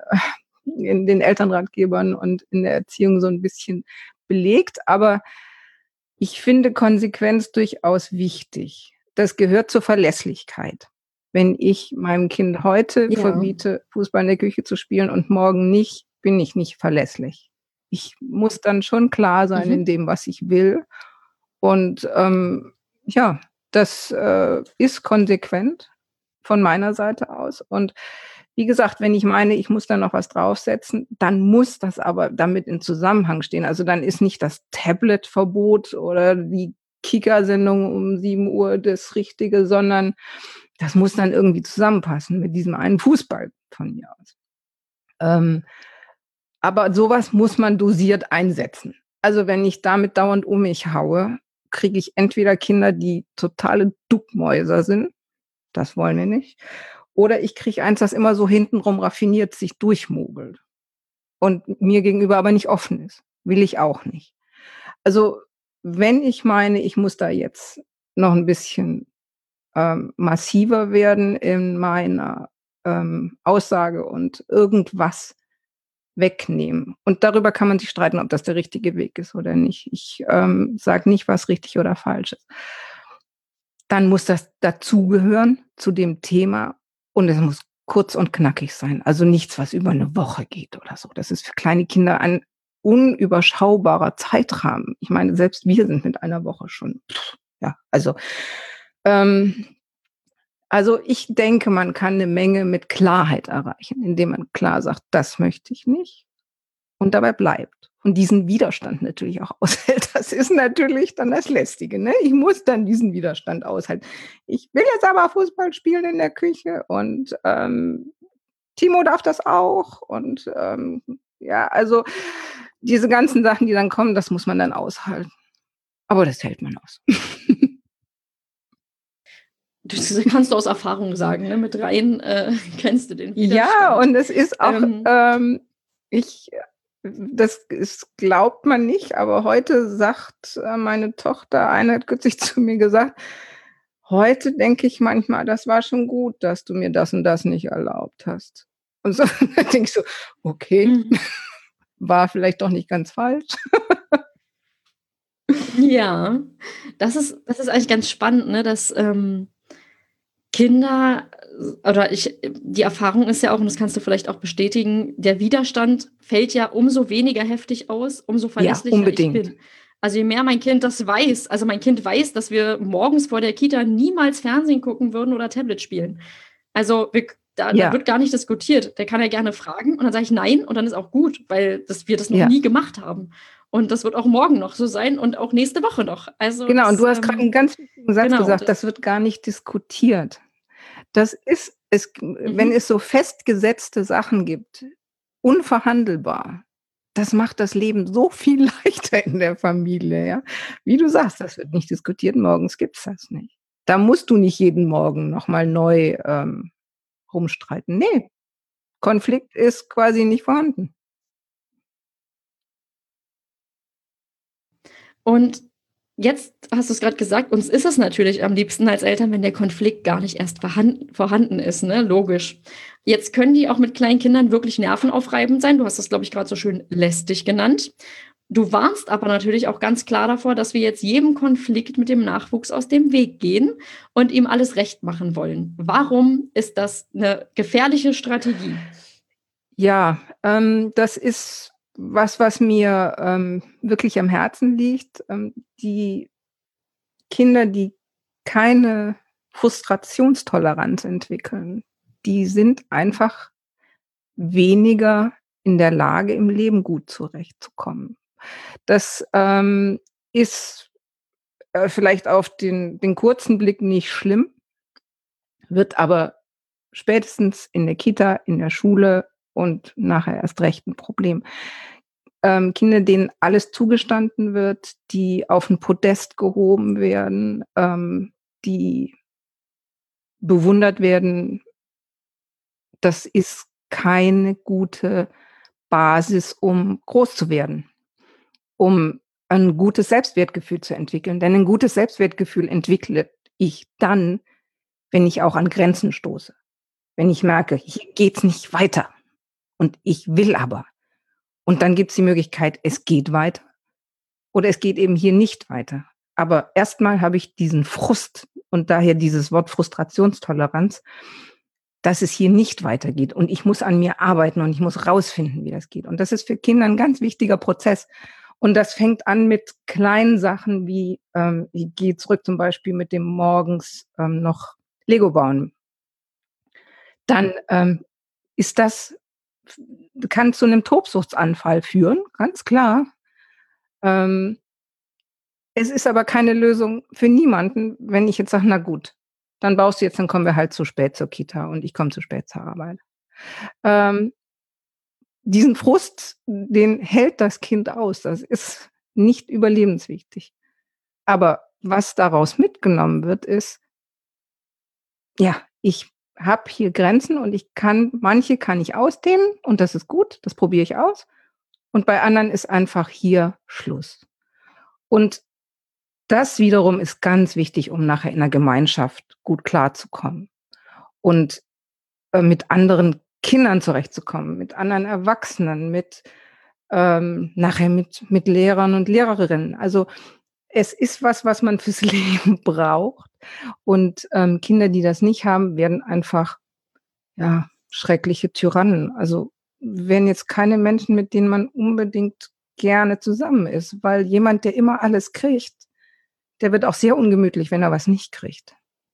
in den Elternratgebern und in der Erziehung so ein bisschen belegt. Aber ich finde Konsequenz durchaus wichtig. Das gehört zur Verlässlichkeit. Wenn ich meinem Kind heute
Ja.
verbiete, Fußball in der Küche zu spielen und morgen nicht, bin ich nicht verlässlich. Ich muss dann schon klar sein in
Mhm.
dem, was ich will. Und ja, das ist konsequent von meiner Seite aus. Und wie gesagt, wenn ich meine, ich muss da noch was draufsetzen, dann muss das aber damit in Zusammenhang stehen. Also dann ist nicht das Tablet-Verbot oder die Kika-Sendung um 7 Uhr das Richtige, sondern das muss dann irgendwie zusammenpassen mit diesem einen Fußball von mir aus. Ähm, aber sowas muss man dosiert einsetzen. Also wenn ich damit dauernd um mich haue, kriege ich entweder Kinder, die totale Duckmäuser sind, das wollen wir nicht, oder ich kriege eins, das immer so hintenrum raffiniert sich durchmogelt und mir gegenüber aber nicht offen ist. Will ich auch nicht. Also, wenn ich meine, ich muss da jetzt noch ein bisschen massiver werden in meiner Aussage und irgendwas wegnehmen. Und darüber kann man sich streiten, ob das der richtige Weg ist oder nicht. Ich sage nicht, was richtig oder falsch ist. Dann muss das dazugehören zu dem Thema und es muss kurz und knackig sein. Also nichts, was über eine Woche geht oder so. Das ist für kleine Kinder ein unüberschaubarer Zeitrahmen. Ich meine, selbst wir sind mit einer Woche schon, ja, ähm, also ich denke, man kann eine Menge mit Klarheit erreichen, indem man klar sagt: „Das möchte ich nicht“, und dabei bleibt und diesen Widerstand natürlich auch aushält. Das ist natürlich dann das Lästige, ne? Ich muss dann diesen Widerstand aushalten. Ich will jetzt aber Fußball spielen in der Küche und Timo darf das auch. Und ja, also diese ganzen Sachen, die dann kommen, das muss man dann aushalten. Aber das hält man aus.
Das kannst du aus Erfahrung sagen, ne? Mit rein kennst du den Widerstand.
Ja, und es ist auch, das glaubt man nicht, aber heute sagt meine Tochter, eine hat kürzlich zu mir gesagt, heute denke ich manchmal, das war schon gut, dass du mir das und das nicht erlaubt hast. Und so da denke ich so, okay, war vielleicht doch nicht ganz falsch.
Ja, das ist eigentlich ganz spannend, ne, dass Kinder die Erfahrung ist ja auch, und das kannst du vielleicht auch bestätigen, der Widerstand fällt ja umso weniger heftig aus, umso
Ja,
verlässlicher ich
unbedingt.
bin. Also je mehr mein Kind das weiß, also mein Kind weiß, dass wir morgens vor der Kita niemals Fernsehen gucken würden oder Tablet spielen. Also da
Ja.
wird gar nicht diskutiert. Der kann ja gerne fragen und dann sage ich nein und dann ist auch gut, weil wir das noch
Ja.
nie gemacht haben. Und das wird auch morgen noch so sein und auch nächste Woche noch. Also
Genau, und
das,
du hast gerade einen ganz wichtigen Satz
genau,
gesagt, das wird gar nicht diskutiert. Das ist es, wenn es so festgesetzte Sachen gibt, unverhandelbar, das macht das Leben so viel leichter in der Familie, ja. Wie du sagst, das wird nicht diskutiert, morgens gibt's das nicht. Da musst du nicht jeden Morgen noch mal neu, rumstreiten. Ne, Konflikt ist quasi nicht vorhanden.
Und jetzt hast du es gerade gesagt, uns ist es natürlich am liebsten als Eltern, wenn der Konflikt gar nicht erst vorhanden ist, ne? Logisch. Jetzt können die auch mit kleinen Kindern wirklich nervenaufreibend sein. Du hast das, glaube ich, gerade so schön lästig genannt. Du warnst aber natürlich auch ganz klar davor, dass wir jetzt jedem Konflikt mit dem Nachwuchs aus dem Weg gehen und ihm alles recht machen wollen. Warum ist das eine gefährliche Strategie?
Ja, das ist was mir, wirklich am Herzen liegt. Die Kinder, die keine Frustrationstoleranz entwickeln, die sind einfach weniger in der Lage, im Leben gut zurechtzukommen. Das, ist, vielleicht auf den kurzen Blick nicht schlimm, wird aber spätestens in der Kita, in der Schule und nachher erst recht 'n Problem. Kinder, denen alles zugestanden wird, die auf 'n Podest gehoben werden, die bewundert werden, das ist keine gute Basis, um groß zu werden, um ein gutes Selbstwertgefühl zu entwickeln. Denn ein gutes Selbstwertgefühl entwickle ich dann, wenn ich auch an Grenzen stoße. Wenn ich merke, hier geht's nicht weiter und ich will aber. Und dann gibt's die Möglichkeit, es geht weiter oder es geht eben hier nicht weiter. Aber erst mal habe ich diesen Frust und daher dieses Wort Frustrationstoleranz, dass es hier nicht weitergeht und ich muss an mir arbeiten und ich muss rausfinden, wie das geht. Und das ist für Kinder 'n ganz wichtiger Prozess. Und das fängt an mit kleinen Sachen wie, ich gehe zurück zum Beispiel mit dem morgens, noch Lego bauen. Dann, ist das kann zu 'nem Tobsuchtsanfall führen, ganz klar. Ähm, Es ist aber keine Lösung für niemanden, wenn ich jetzt sage: „Na gut, dann baust du jetzt, dann kommen wir halt zu spät zur Kita und ich komme zu spät zur Arbeit." Ähm, Diesen Frust, den hält das Kind aus. Das ist nicht überlebenswichtig. Aber was daraus mitgenommen wird, ist: Ja, ich habe hier Grenzen und manche kann ich ausdehnen und das ist gut, das probiere ich aus. Und bei anderen ist einfach hier Schluss. Und das wiederum ist ganz wichtig, um nachher in der Gemeinschaft gut klarzukommen und, mit anderen Kindern zurechtzukommen, mit anderen Erwachsenen, nachher mit Lehrern und Lehrerinnen. Also, es ist was man fürs Leben braucht und, Kinder, die das nicht haben, werden einfach, ja, schreckliche Tyrannen. Also, wären jetzt keine Menschen, mit denen man unbedingt gerne zusammen ist, weil jemand, der immer alles kriegt, der wird auch sehr ungemütlich, wenn er was nicht kriegt.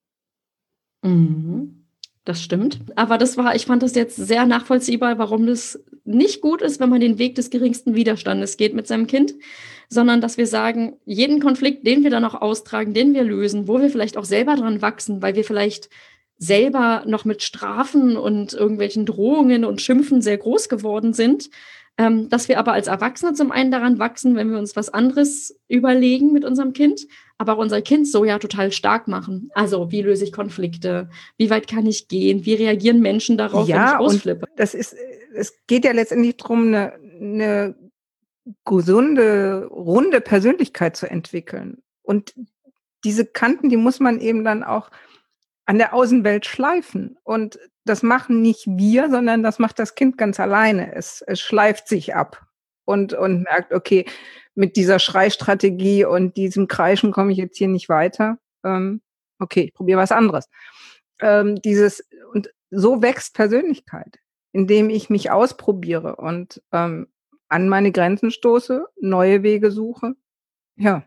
Mhm. Das stimmt. Aber ich fand das jetzt sehr nachvollziehbar, warum das nicht gut ist, wenn man den Weg des geringsten Widerstandes geht mit seinem Kind, sondern dass wir sagen, jeden Konflikt, den wir dann auch austragen, den wir lösen, wo wir vielleicht auch selber dran wachsen, weil wir vielleicht selber noch mit Strafen und irgendwelchen Drohungen und Schimpfen sehr groß geworden sind, dass wir aber als Erwachsene zum einen daran wachsen, wenn wir uns was anderes überlegen mit unserem Kind, aber auch unser Kind so ja total stark machen. Also, wie löse ich Konflikte? Wie weit kann ich gehen? Wie reagieren Menschen darauf, wenn ich
Ja, und
ausflippe?
es geht ja letztendlich drum, 'ne gesunde, runde Persönlichkeit zu entwickeln. Und diese Kanten, die muss man eben dann auch an der Außenwelt schleifen. Und das machen nicht wir, sondern das macht das Kind ganz alleine. Es schleift sich ab und merkt: „Okay, mit dieser Schreistrategie und diesem Kreischen komme ich jetzt hier nicht weiter. Okay, ich probiere was anderes.“ dieses und so wächst Persönlichkeit, indem ich mich ausprobiere und, an meine Grenzen stoße, neue Wege suche. Ja.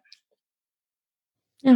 Ja.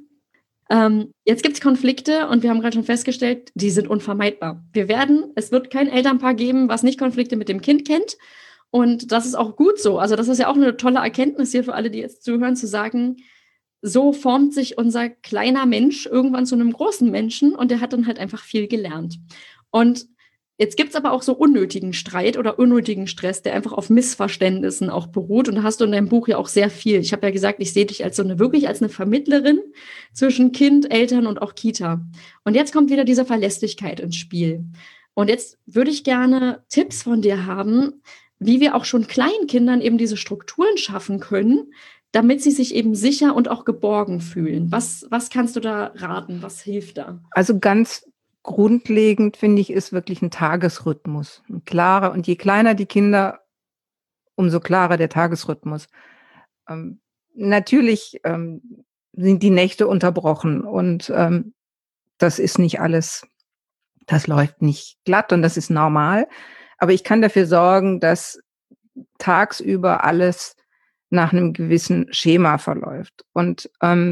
Jetzt gibt's Konflikte und wir haben gerade schon festgestellt, die sind unvermeidbar. Es wird kein Elternpaar geben, was nicht Konflikte mit dem Kind kennt. Und das ist auch gut so. Also, das ist ja auch eine tolle Erkenntnis hier für alle, die jetzt zuhören, zu sagen: „So formt sich unser kleiner Mensch irgendwann zu einem großen Menschen und der hat dann halt einfach viel gelernt.“ Und jetzt gibt's aber auch so unnötigen Streit oder unnötigen Stress, der einfach auf Missverständnissen auch beruht. Und da hast du in deinem Buch ja auch sehr viel. Ich habe ja gesagt, ich sehe dich als so eine wirklich als eine Vermittlerin zwischen Kind, Eltern und auch Kita. Und jetzt kommt wieder diese Verlässlichkeit ins Spiel. Und jetzt würde ich gerne Tipps von dir haben, wie wir auch schon kleinen Kindern eben diese Strukturen schaffen können, damit sie sich eben sicher und auch geborgen fühlen. Was kannst du da raten? Was hilft da?
Also, ganz grundlegend, finde ich, ist wirklich 'n Tagesrhythmus. 'N klarer, und je kleiner die Kinder, umso klarer der Tagesrhythmus. Ähm, natürlich, sind die Nächte unterbrochen und, das ist nicht alles, das läuft nicht glatt und das ist normal. Aber ich kann dafür sorgen, dass tagsüber alles nach 'nem gewissen Schema verläuft. Und,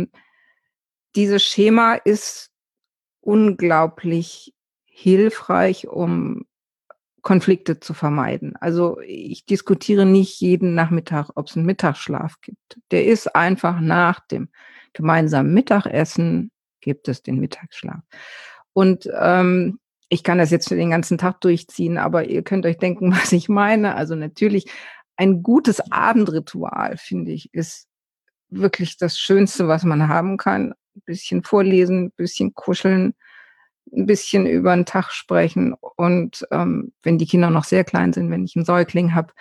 dieses Schema ist unglaublich hilfreich, um Konflikte zu vermeiden. Also, ich diskutiere nicht jeden Nachmittag, ob's 'n Mittagsschlaf gibt. Der ist einfach nach dem gemeinsamen Mittagessen gibt es den Mittagsschlaf. Und, ich kann das jetzt für den ganzen Tag durchziehen, aber ihr könnt euch denken, was ich meine. Also, natürlich ein gutes Abendritual, finde ich, ist wirklich das Schönste, was man haben kann. 'N bisschen vorlesen, bisschen kuscheln, 'n bisschen über 'n Tag sprechen und, wenn die Kinder noch sehr klein sind, wenn ich 'n Säugling habe,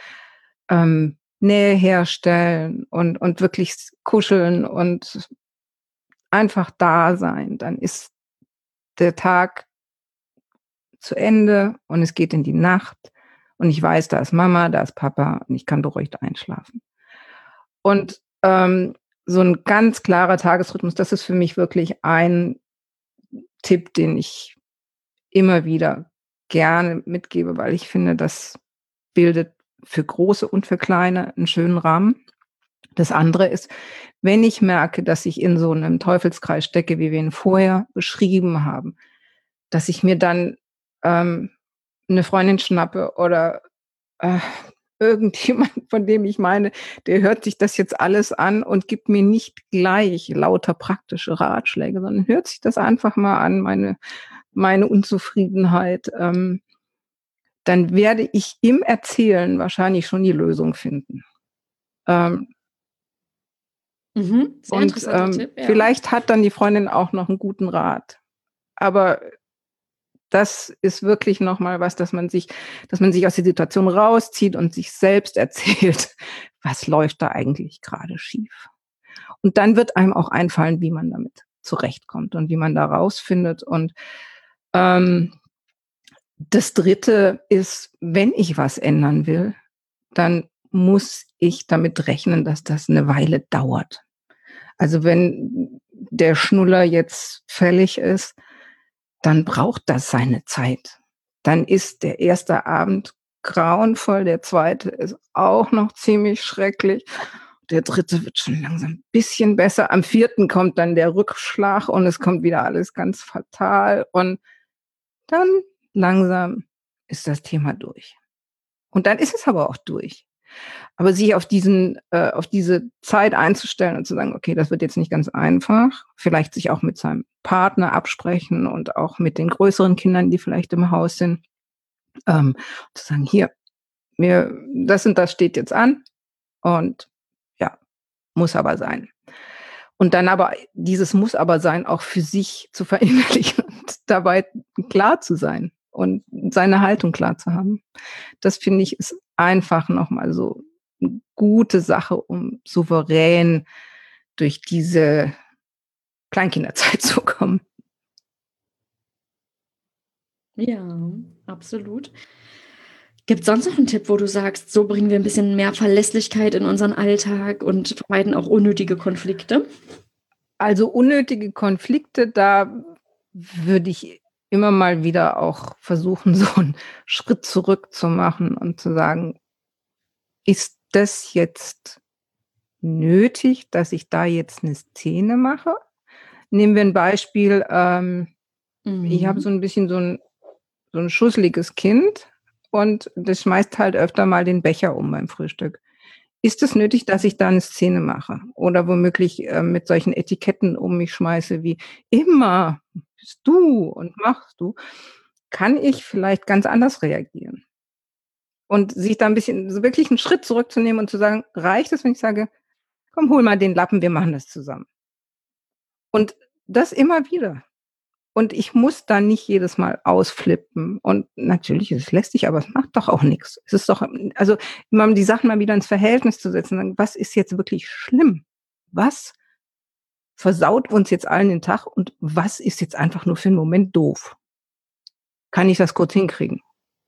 Nähe herstellen und wirklich kuscheln und einfach da sein. Dann ist der Tag zu Ende und es geht in die Nacht und ich weiß, da ist Mama, da ist Papa und ich kann beruhigt einschlafen. Und, so 'n ganz klarer Tagesrhythmus, das ist für mich wirklich ein Tipp, den ich immer wieder gerne mitgebe, weil ich finde, das bildet für Große und für Kleine 'n schönen Rahmen. Das andere ist, wenn ich merke, dass ich in so 'nem Teufelskreis stecke, wie wir ihn vorher beschrieben haben, dass ich mir dann, 'ne Freundin schnappe oder, äh, irgendjemand, von dem ich meine, der hört sich das jetzt alles an und gibt mir nicht gleich lauter praktische Ratschläge, sondern hört sich das einfach mal an, meine Unzufriedenheit, dann werde ich im Erzählen wahrscheinlich schon die Lösung finden. Ähm,
Mhm, sehr
und,
interessanter Tipp, ja.
vielleicht hat dann die Freundin auch noch 'n guten Rat. Aber das ist wirklich noch mal was, dass man sich aus der Situation rauszieht und sich selbst erzählt: „Was läuft da eigentlich grade schief?“ Und dann wird einem auch einfallen, wie man damit zurechtkommt und wie man da rausfindet. Und, ähm, das Dritte ist, wenn ich was ändern will, dann muss ich damit rechnen, dass das 'ne Weile dauert. Also, wenn der Schnuller jetzt fällig ist, dann braucht das seine Zeit. Dann ist der erste Abend grauenvoll, der zweite ist auch noch ziemlich schrecklich. Der dritte wird schon langsam 'n bisschen besser. Am vierten kommt dann der Rückschlag und es kommt wieder alles ganz fatal und dann langsam ist das Thema durch. Und dann ist es aber auch durch. Aber sich auf diese Zeit einzustellen und zu sagen: „Okay, das wird jetzt nicht ganz einfach“, vielleicht sich auch mit seinem Partner absprechen und auch mit den größeren Kindern, die vielleicht im Haus sind, zu sagen: „Hier, mir das und das steht jetzt an und ja, muss aber sein.“ Und dann aber dieses „muss aber sein“ auch für sich zu verinnerlichen und dabei klar zu sein und seine Haltung klar zu haben. Das finde ich, ist einfach noch mal so 'ne gute Sache, um souverän durch diese Kleinkinderzeit zu kommen.
Ja, absolut. Gibt's sonst noch 'n Tipp, wo du sagst: „So bringen wir 'n bisschen mehr Verlässlichkeit in unseren Alltag und vermeiden auch unnötige Konflikte?“
Also, unnötige Konflikte, da würde ich immer mal wieder auch versuchen, so 'n Schritt zurück zu machen und zu sagen: „Ist das jetzt nötig, dass ich da jetzt 'ne Szene mache?“ Nehmen wir 'n Beispiel, ich habe so
Mhm.
'n bisschen so 'n schusseliges Kind und das schmeißt halt öfter mal den Becher um beim Frühstück. Ist es nötig, dass ich da 'ne Szene mache oder womöglich, mit solchen Etiketten um mich schmeiße wie: „Immer bist du und machst du“, kann ich vielleicht ganz anders reagieren und sich da 'n bisschen so wirklich 'n Schritt zurückzunehmen und zu sagen: „Reicht es, wenn ich sage: ‚Komm, hol mal den Lappen, wir machen das zusammen?‘“ Und das immer wieder. Und ich muss da nicht jedes Mal ausflippen. Und natürlich ist es lästig, aber es macht doch auch nix. Es ist doch also, immer die Sachen mal wieder ins Verhältnis zu setzen, sagen: „Was ist jetzt wirklich schlimm? Was versaut uns jetzt allen den Tag und was ist jetzt einfach nur für 'n Moment doof? Kann ich das kurz hinkriegen?“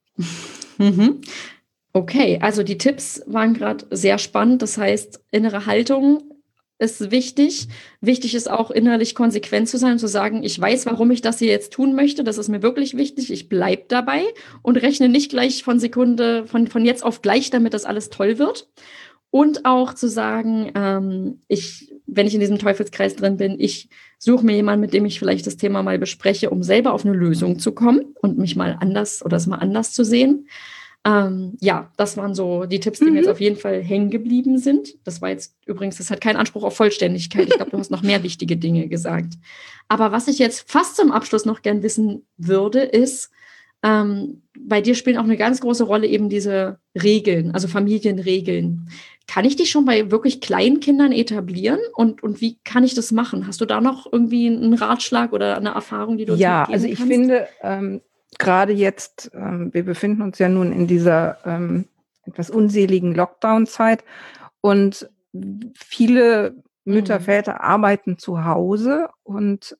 Mhm. Okay, also die Tipps waren grad sehr spannend. Das heißt, innere Haltung ist wichtig. Wichtig ist auch, innerlich konsequent zu sein und zu sagen: „Ich weiß, warum ich das hier jetzt tun möchte. Das ist mir wirklich wichtig. Ich bleibe dabei und rechne nicht gleich von jetzt auf gleich damit, dass alles toll wird.“ Und auch zu sagen, wenn ich in diesem Teufelskreis drin bin, ich suche mir jemanden, mit dem ich vielleicht das Thema mal bespreche, um selber auf 'ne Lösung zu kommen und mich mal anders oder es mal anders zu sehen. Ja, das waren so die Tipps, die mir jetzt
Mhm.
auf jeden Fall hängen geblieben sind. Das war jetzt übrigens das hat keinen Anspruch auf Vollständigkeit. Ich glaube, du hast noch mehr wichtige Dinge gesagt. Aber was ich jetzt fast zum Abschluss noch gern wissen würde, ist, bei dir spielen auch 'ne ganz große Rolle eben diese Regeln, also Familienregeln. Kann ich die schon bei wirklich kleinen Kindern etablieren und wie kann ich das machen? Hast du da noch irgendwie 'n Ratschlag oder 'ne Erfahrung, die du uns
Ja, also
mitgeben
ich
kannst?
finde, grade jetzt, wir befinden uns ja nun in dieser, etwas unseligen Lockdown-Zeit und viele Mütter,
Mhm.
Väter arbeiten zu Hause und,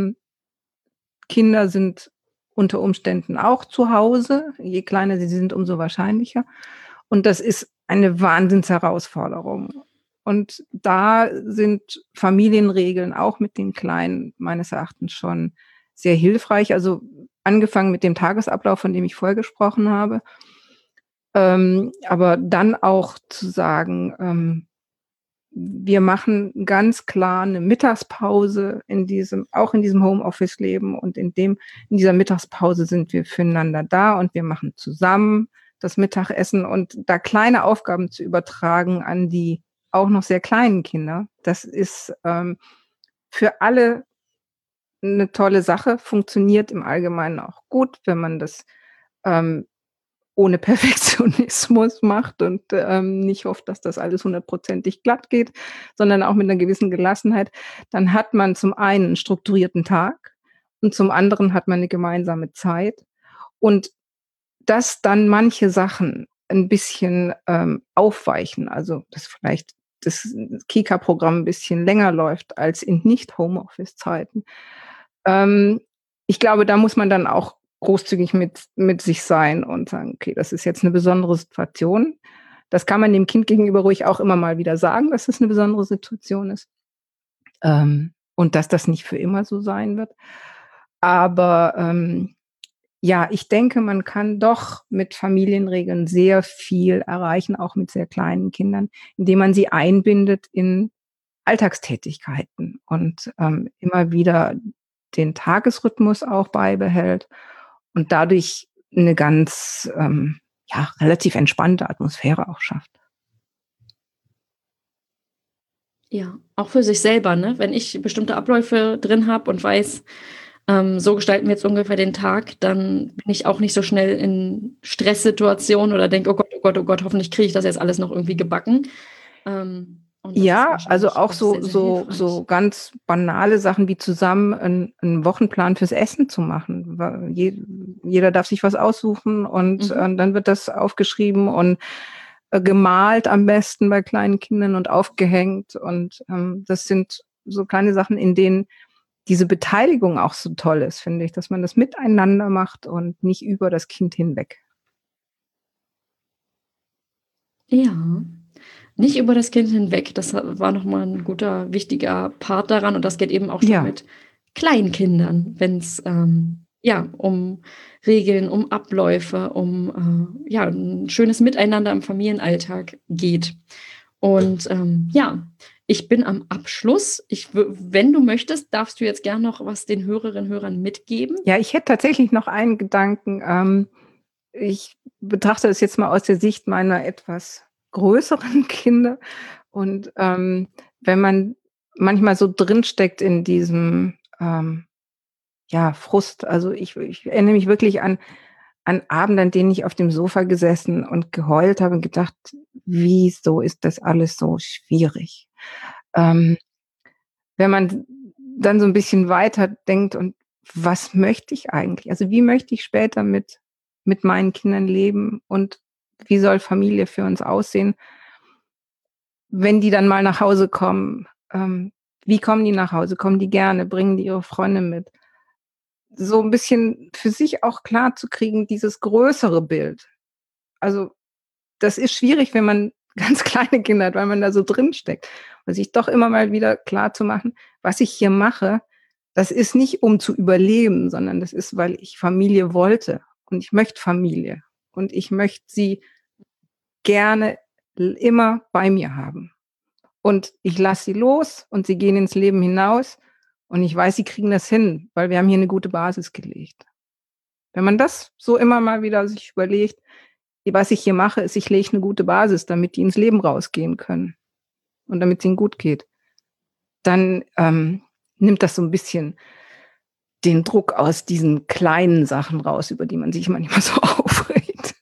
Kinder sind unter Umständen auch zu Hause. Je kleiner sie sind, umso wahrscheinlicher. Und das ist eine Wahnsinnsherausforderung. Und da sind Familienregeln auch mit den Kleinen meines Erachtens schon sehr hilfreich. Also, angefangen mit dem Tagesablauf, von dem ich vorher gesprochen habe. Aber dann auch zu sagen, wir machen ganz klar 'ne Mittagspause in diesem Homeoffice-Leben und in dieser Mittagspause sind wir füreinander da und wir machen zusammen das Mittagessen und da kleine Aufgaben zu übertragen an die auch noch sehr kleinen Kinder, das ist, für alle 'ne tolle Sache, funktioniert im Allgemeinen auch gut, wenn man das, ähm, ohne Perfektionismus macht und, nicht hofft, dass das alles hundertprozentig glatt geht, sondern auch mit 'ner gewissen Gelassenheit. Dann hat man zum einen 'n strukturierten Tag und zum anderen hat man 'ne gemeinsame Zeit. Und dass dann manche Sachen 'n bisschen, aufweichen, also, dass vielleicht das Kika-Programm 'n bisschen länger läuft als in Nicht-Homeoffice-Zeiten. Ich glaube, da muss man dann auch großzügig mit sich sein und sagen: „Okay, das ist jetzt 'ne besondere Situation.“ Das kann man dem Kind gegenüber ruhig auch immer mal wieder sagen, dass es 'ne besondere Situation ist. Und dass das nicht für immer so sein wird. Aber, ja, ich denke, man kann doch mit Familienregeln sehr viel erreichen, auch mit sehr kleinen Kindern, indem man sie einbindet in Alltagstätigkeiten und, immer wieder den Tagesrhythmus auch beibehält und dadurch 'ne ganz, ja, relativ entspannte Atmosphäre auch schafft.
Ja, auch für sich selber, ne? Wenn ich bestimmte Abläufe drin habe und weiß, so gestalten wir jetzt ungefähr den Tag, dann bin ich auch nicht so schnell in Stresssituationen oder denke: „Oh Gott, oh Gott, oh Gott, hoffentlich kriege ich das jetzt alles noch irgendwie gebacken." Und das ist
Ja, also
wahrscheinlich
auch
auch sehr, sehr
so
hilfreich.
ganz banale Sachen wie zusammen 'n Wochenplan fürs Essen zu machen. Wa jeder darf sich was aussuchen und,
Mhm.
dann wird das aufgeschrieben und, gemalt am besten bei kleinen Kindern und aufgehängt und, das sind so kleine Sachen, in denen diese Beteiligung auch so toll ist, finde ich, dass man das miteinander macht und nicht über das Kind hinweg.
Ja, nicht über das Kind hinweg. Das war noch mal 'n guter, wichtiger Part daran und das geht eben auch schon
Ja,
mit Kleinkindern, wenn's, ja, um Regeln, um Abläufe, ja, 'n schönes Miteinander im Familienalltag geht. Und, ja, ich bin am Abschluss. Wenn du möchtest, darfst du jetzt gern noch was den Hörerinnen, Hörern mitgeben.
ja, ich hätte tatsächlich noch einen Gedanken. Ich betrachte das jetzt mal aus der Sicht meiner etwas größeren Kinder und, wenn man manchmal so drinsteckt in diesem, ja, Frust. Also, ich erinnere mich wirklich an Abende, an denen ich auf dem Sofa gesessen und geheult habe und gedacht: „Wieso ist das alles so schwierig?“ Ähm, wenn man dann so 'n bisschen weiter denkt und was möchte ich eigentlich? Also, wie möchte ich später mit meinen Kindern leben und wie soll Familie für uns aussehen, wenn die dann mal nach Hause kommen? Wie kommen die nach Hause? Kommen die gerne? Bringen die ihre Freunde mit? So 'n bisschen für sich auch klarzukriegen, dieses größere Bild. Also, das ist schwierig, wenn man ganz kleine Kinder hat, weil man da so drinsteckt. Und sich doch immer mal wieder klarzumachen: „Was ich hier mache, das ist nicht, um zu überleben, sondern das ist, weil ich Familie wollte und ich möchte Familie und ich möchte sie gerne immer bei mir haben. Und ich lasse sie los und sie gehen ins Leben hinaus und ich weiß, sie kriegen das hin, weil wir haben hier 'ne gute Basis gelegt.“ Wenn man das so immer mal wieder sich überlegt: „Was ich hier mache, ist, ich lege 'ne gute Basis, damit die ins Leben rausgehen können und damit's ihnen gut geht“, dann, nimmt das so 'n bisschen den Druck aus diesen kleinen Sachen raus, über die man sich manchmal so aufregt.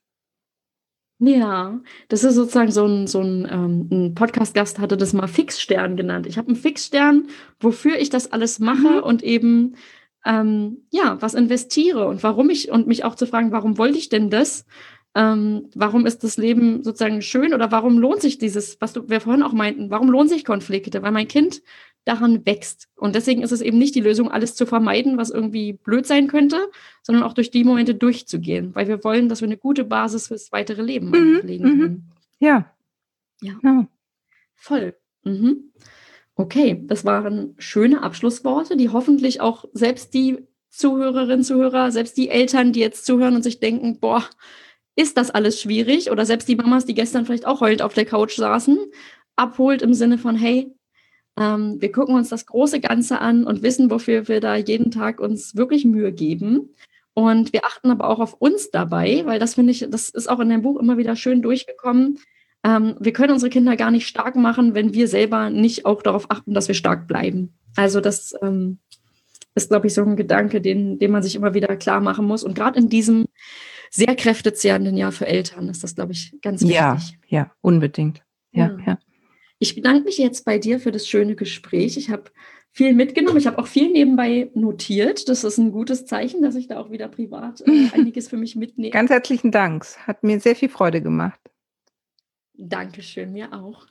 Ja, das ist sozusagen so 'n 'n Podcast-Gast hatte das mal Fixstern genannt. Ich habe 'n Fixstern, wofür ich das alles mache
Mhm.
und eben, ja, was investiere und warum und mich auch zu fragen: „Warum wollte ich denn das? Warum ist das Leben sozusagen schön oder warum lohnt sich dieses", was wir vorhin auch meinten, warum lohnen sich Konflikte? Weil mein Kind daran wächst. Und deswegen ist es eben nicht die Lösung, alles zu vermeiden, was irgendwie blöd sein könnte, sondern auch durch die Momente durchzugehen, weil wir wollen, dass wir 'ne gute Basis fürs weitere Leben
Mhm,
einfach legen
mhm.
können.
Ja,
Ja,
genau.
voll. Mhm. Okay, das waren schöne Abschlussworte, die hoffentlich auch selbst die Zuhörerinnen, Zuhörer, selbst die Eltern, die jetzt zuhören und sich denken: „Boah, ist das alles schwierig?" Oder selbst die Mamas, die gestern vielleicht auch heulend auf der Couch saßen, abholt im Sinne von: „Hey, wir gucken uns das große Ganze an und wissen, wofür wir da jeden Tag uns wirklich Mühe geben. Und wir achten aber auch auf uns dabei, weil das finde ich, das ist auch in dem Buch immer wieder schön durchgekommen. Wir können unsere Kinder gar nicht stark machen, wenn wir selber nicht auch darauf achten, dass wir stark bleiben." Also das ist, glaube ich, so ein Gedanke, den man sich immer wieder klar machen muss. Und gerade in diesem sehr kräftezehrenden Jahr für Eltern ist das, glaube ich, ganz
Ja,
wichtig.
ja, unbedingt. Ja,
Ja.
ja.
Ich bedanke mich jetzt bei dir für das schöne Gespräch. Ich habe viel mitgenommen. Ich habe auch viel nebenbei notiert. Das ist 'n gutes Zeichen, dass ich da auch wieder privat, einiges für mich mitnehme.
Ganz herzlichen Dank. Es hat mir sehr viel Freude gemacht.
Dankeschön, mir auch.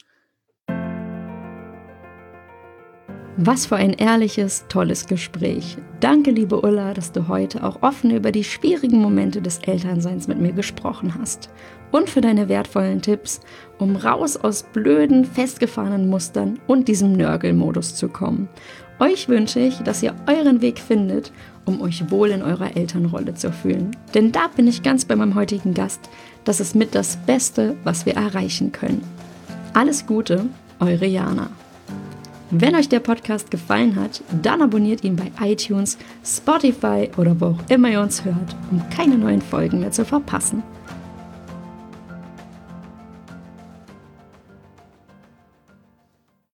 Was für ein ehrliches, tolles Gespräch. Danke, liebe Ulla, dass du heute auch offen über die schwierigen Momente des Elternseins mit mir gesprochen hast. Und für deine wertvollen Tipps, um raus aus blöden, festgefahrenen Mustern und diesem Nörgelmodus zu kommen. Euch wünsche ich, dass ihr euren Weg findet, um euch wohl in eurer Elternrolle zu fühlen. Denn da bin ich ganz bei meinem heutigen Gast. Das ist mit das Beste, was wir erreichen können. Alles Gute, eure Jana. Wenn euch der Podcast gefallen hat, dann abonniert ihn bei iTunes, Spotify oder wo auch immer ihr uns hört, um keine neuen Folgen mehr zu verpassen.